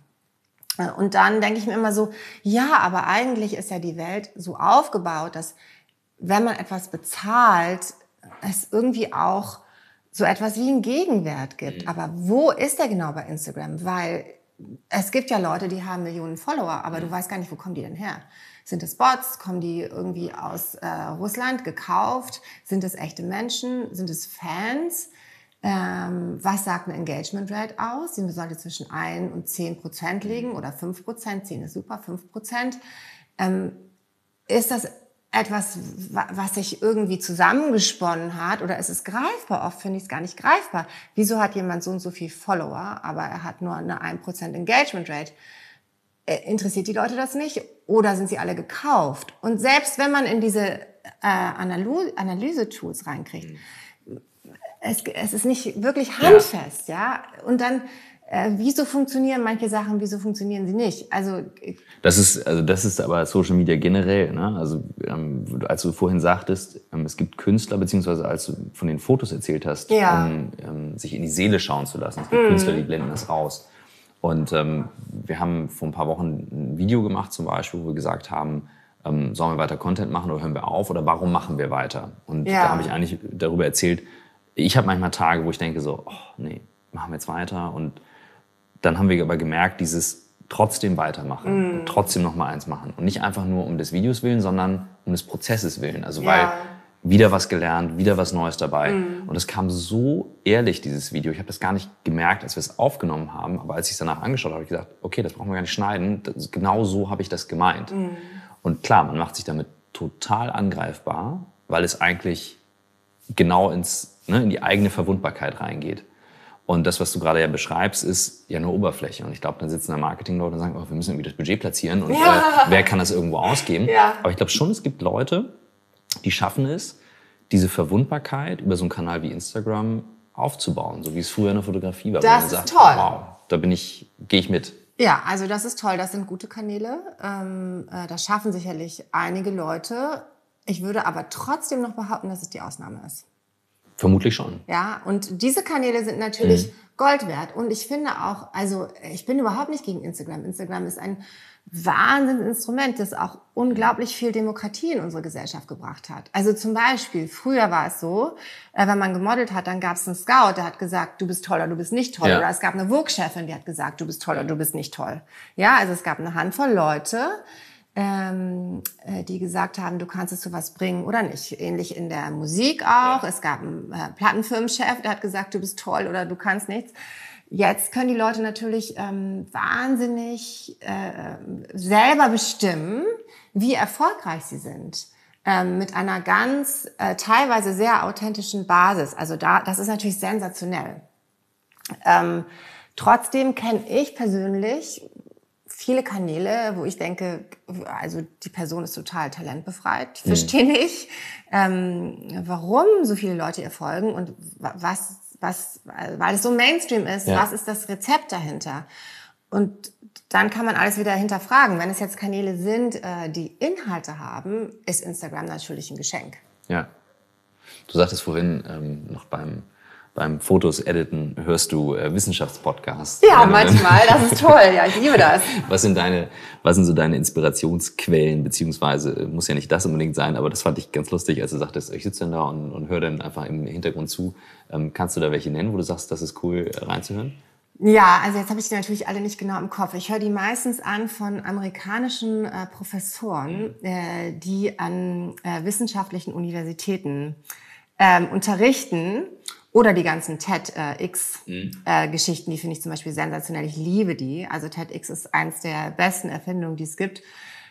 Und dann denke ich mir immer so, ja, aber eigentlich ist ja die Welt so aufgebaut, dass wenn man etwas bezahlt, es irgendwie auch so etwas wie einen Gegenwert gibt. Mhm. Aber wo ist der genau bei Instagram? Weil es gibt ja Leute, die haben Millionen Follower, aber mhm. du weißt gar nicht, wo kommen die denn her? Sind es Bots? Kommen die irgendwie aus äh, Russland gekauft? Sind es echte Menschen? Sind es Fans? Ähm, was sagt eine Engagement Rate aus? Die sollte zwischen ein und zehn Prozent liegen oder fünf Prozent. zehn ist super, fünf Prozent. Ähm, ist das etwas, was sich irgendwie zusammengesponnen hat, oder ist es greifbar? Oft finde ich es gar nicht greifbar. Wieso hat jemand so und so viel Follower, aber er hat nur eine ein Prozent Engagement Rate? Interessiert die Leute das nicht? Oder sind sie alle gekauft? Und selbst wenn man in diese äh, Analy- Analyse-Tools reinkriegt, es, es ist nicht wirklich handfest, ja. ja? Und dann, äh, wieso funktionieren manche Sachen, wieso funktionieren sie nicht? Also das ist, also das ist aber Social Media generell, ne? Also ähm, als du vorhin sagtest, ähm, es gibt Künstler, beziehungsweise als du von den Fotos erzählt hast, ja. um ähm, sich in die Seele schauen zu lassen. Es gibt mm. Künstler, die blenden das raus. Und ähm, wir haben vor ein paar Wochen ein Video gemacht zum Beispiel, wo wir gesagt haben, ähm, sollen wir weiter Content machen oder hören wir auf, oder warum machen wir weiter? Und ja. da habe ich eigentlich darüber erzählt, ich habe manchmal Tage, wo ich denke so, oh nee, machen wir jetzt weiter. Und dann haben wir aber gemerkt, dieses trotzdem weitermachen mm. und trotzdem noch mal eins machen. Und nicht einfach nur um des Videos willen, sondern um des Prozesses willen. Also ja. weil wieder was gelernt, wieder was Neues dabei. Mhm. Und es kam so ehrlich, dieses Video. Ich habe das gar nicht gemerkt, als wir es aufgenommen haben. Aber als ich es danach angeschaut habe, habe ich gesagt, okay, das brauchen wir gar nicht schneiden. Das, genau so habe ich das gemeint. Mhm. Und klar, man macht sich damit total angreifbar, weil es eigentlich genau ins, ne, in die eigene Verwundbarkeit reingeht. Und das, was du gerade ja beschreibst, ist ja nur Oberfläche. Und ich glaube, dann sitzen da Marketingleute und sagen, oh, wir müssen irgendwie das Budget platzieren. Und ja. äh, wer kann das irgendwo ausgeben? Ja. Aber ich glaube schon, es gibt Leute, die schaffen es, diese Verwundbarkeit über so einen Kanal wie Instagram aufzubauen, so wie es früher in der Fotografie war. Das ist sagt, toll. Wow, da bin ich, gehe ich mit. Ja, also das ist toll. Das sind gute Kanäle. Ähm, äh, das schaffen sicherlich einige Leute. Ich würde aber trotzdem noch behaupten, dass es die Ausnahme ist. Vermutlich schon. Ja, und diese Kanäle sind natürlich mhm. Gold wert. Und ich finde auch, also ich bin überhaupt nicht gegen Instagram. Instagram ist ein Wahnsinnsinstrument, das auch unglaublich viel Demokratie in unsere Gesellschaft gebracht hat. Also zum Beispiel, früher war es so, äh, wenn man gemodelt hat, dann gab es einen Scout, der hat gesagt, du bist toll oder du bist nicht toll. Ja. Oder es gab eine Vogue-Chefin, die hat gesagt, du bist toll oder du bist nicht toll. Ja, also es gab eine Handvoll Leute, ähm, äh, die gesagt haben, du kannst es zu was bringen oder nicht. Ähnlich in der Musik auch. Ja. Es gab einen äh, Plattenfirmenchef, der hat gesagt, du bist toll oder du kannst nichts. Jetzt können die Leute natürlich ähm, wahnsinnig äh, selber bestimmen, wie erfolgreich sie sind. Ähm, mit einer ganz äh, teilweise sehr authentischen Basis. Also da, das ist natürlich sensationell. Ähm, trotzdem kenne ich persönlich viele Kanäle, wo ich denke, also die Person ist total talentbefreit. Ich verstehe mhm. nicht, ähm, warum so viele Leute ihr folgen und was Was, weil es so Mainstream ist, ja. Was ist das Rezept dahinter? Und dann kann man alles wieder hinterfragen. Wenn es jetzt Kanäle sind, die Inhalte haben, ist Instagram natürlich ein Geschenk. Ja. Du sagtest vorhin ähm, noch beim, beim Fotos editen, hörst du äh, Wissenschaftspodcasts. Ja, manchmal. Das ist toll. Ja, ich liebe das. Was sind deine, was sind so deine Inspirationsquellen? Beziehungsweise, muss ja nicht das unbedingt sein, aber das fand ich ganz lustig, als du sagtest, ich sitze dann da und, und höre dann einfach im Hintergrund zu. Ähm, kannst du da welche nennen, wo du sagst, das ist cool reinzuhören? Ja, also jetzt habe ich die natürlich alle nicht genau im Kopf. Ich höre die meistens an von amerikanischen äh, Professoren, äh, die an äh, wissenschaftlichen Universitäten ähm, unterrichten. Oder die ganzen TEDx-Geschichten, mhm. äh, die finde ich zum Beispiel sensationell. Ich liebe die. Also TEDx ist eins der besten Erfindungen, die es gibt.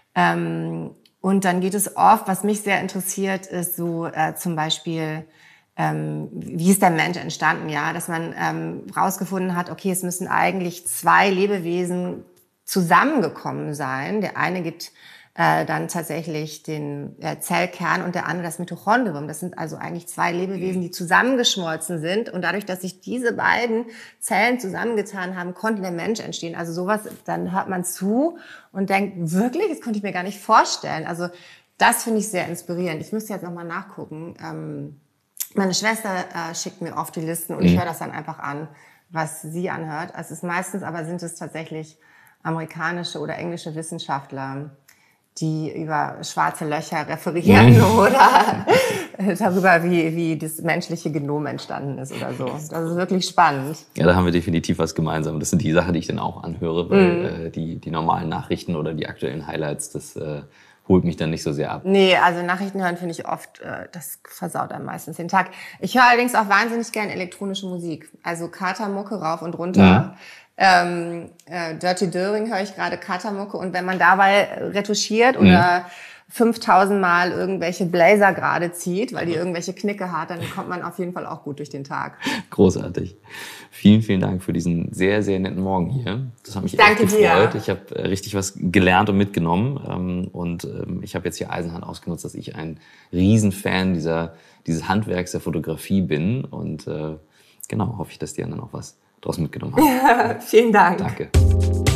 Ähm, und dann geht es oft, was mich sehr interessiert, ist so äh, zum Beispiel, ähm, wie ist der Mensch entstanden? Ja, dass man ähm, rausgefunden hat, okay, es müssen eigentlich zwei Lebewesen zusammengekommen sein. Der eine gibt äh, dann tatsächlich den äh, Zellkern und der andere das Mitochondrium. Das sind also eigentlich zwei Lebewesen, die zusammengeschmolzen sind. Und dadurch, dass sich diese beiden Zellen zusammengetan haben, konnte der Mensch entstehen. Also sowas, dann hört man zu und denkt, wirklich, das konnte ich mir gar nicht vorstellen. Also das finde ich sehr inspirierend. Ich müsste jetzt nochmal nachgucken. Ähm, meine Schwester äh, schickt mir oft die Listen und mhm. ich höre das dann einfach an, was sie anhört. Es ist meistens, aber sind es tatsächlich amerikanische oder englische Wissenschaftler, die über schwarze Löcher referieren mhm. oder darüber, wie, wie das menschliche Genom entstanden ist oder so. Das ist wirklich spannend. Ja, da haben wir definitiv was gemeinsam. Das sind die Sachen, die ich dann auch anhöre, weil mhm. äh, die, die normalen Nachrichten oder die aktuellen Highlights, das äh, holt mich dann nicht so sehr ab. Nee, also Nachrichten hören finde ich oft, äh, das versaut einem meistens den Tag. Ich höre allerdings auch wahnsinnig gern elektronische Musik. Also Katermucke rauf und runter. Ja. Ähm, äh, Dirty Döring höre ich gerade, Katermucke. Und wenn man dabei retuschiert mhm. oder fünftausend Mal irgendwelche Blazer gerade zieht, weil die irgendwelche Knicke hat, dann kommt man auf jeden Fall auch gut durch den Tag. Großartig. Vielen, vielen Dank für diesen sehr, sehr netten Morgen hier. Das hat mich Danke echt gefreut. Dir. Ich habe richtig was gelernt und mitgenommen. Und ich habe jetzt hier Eisenhahn ausgenutzt, dass ich ein Riesenfan dieser, dieses Handwerks der Fotografie bin. Und genau, hoffe ich, dass die anderen auch was draus mitgenommen haben. Ja, vielen Dank. Danke.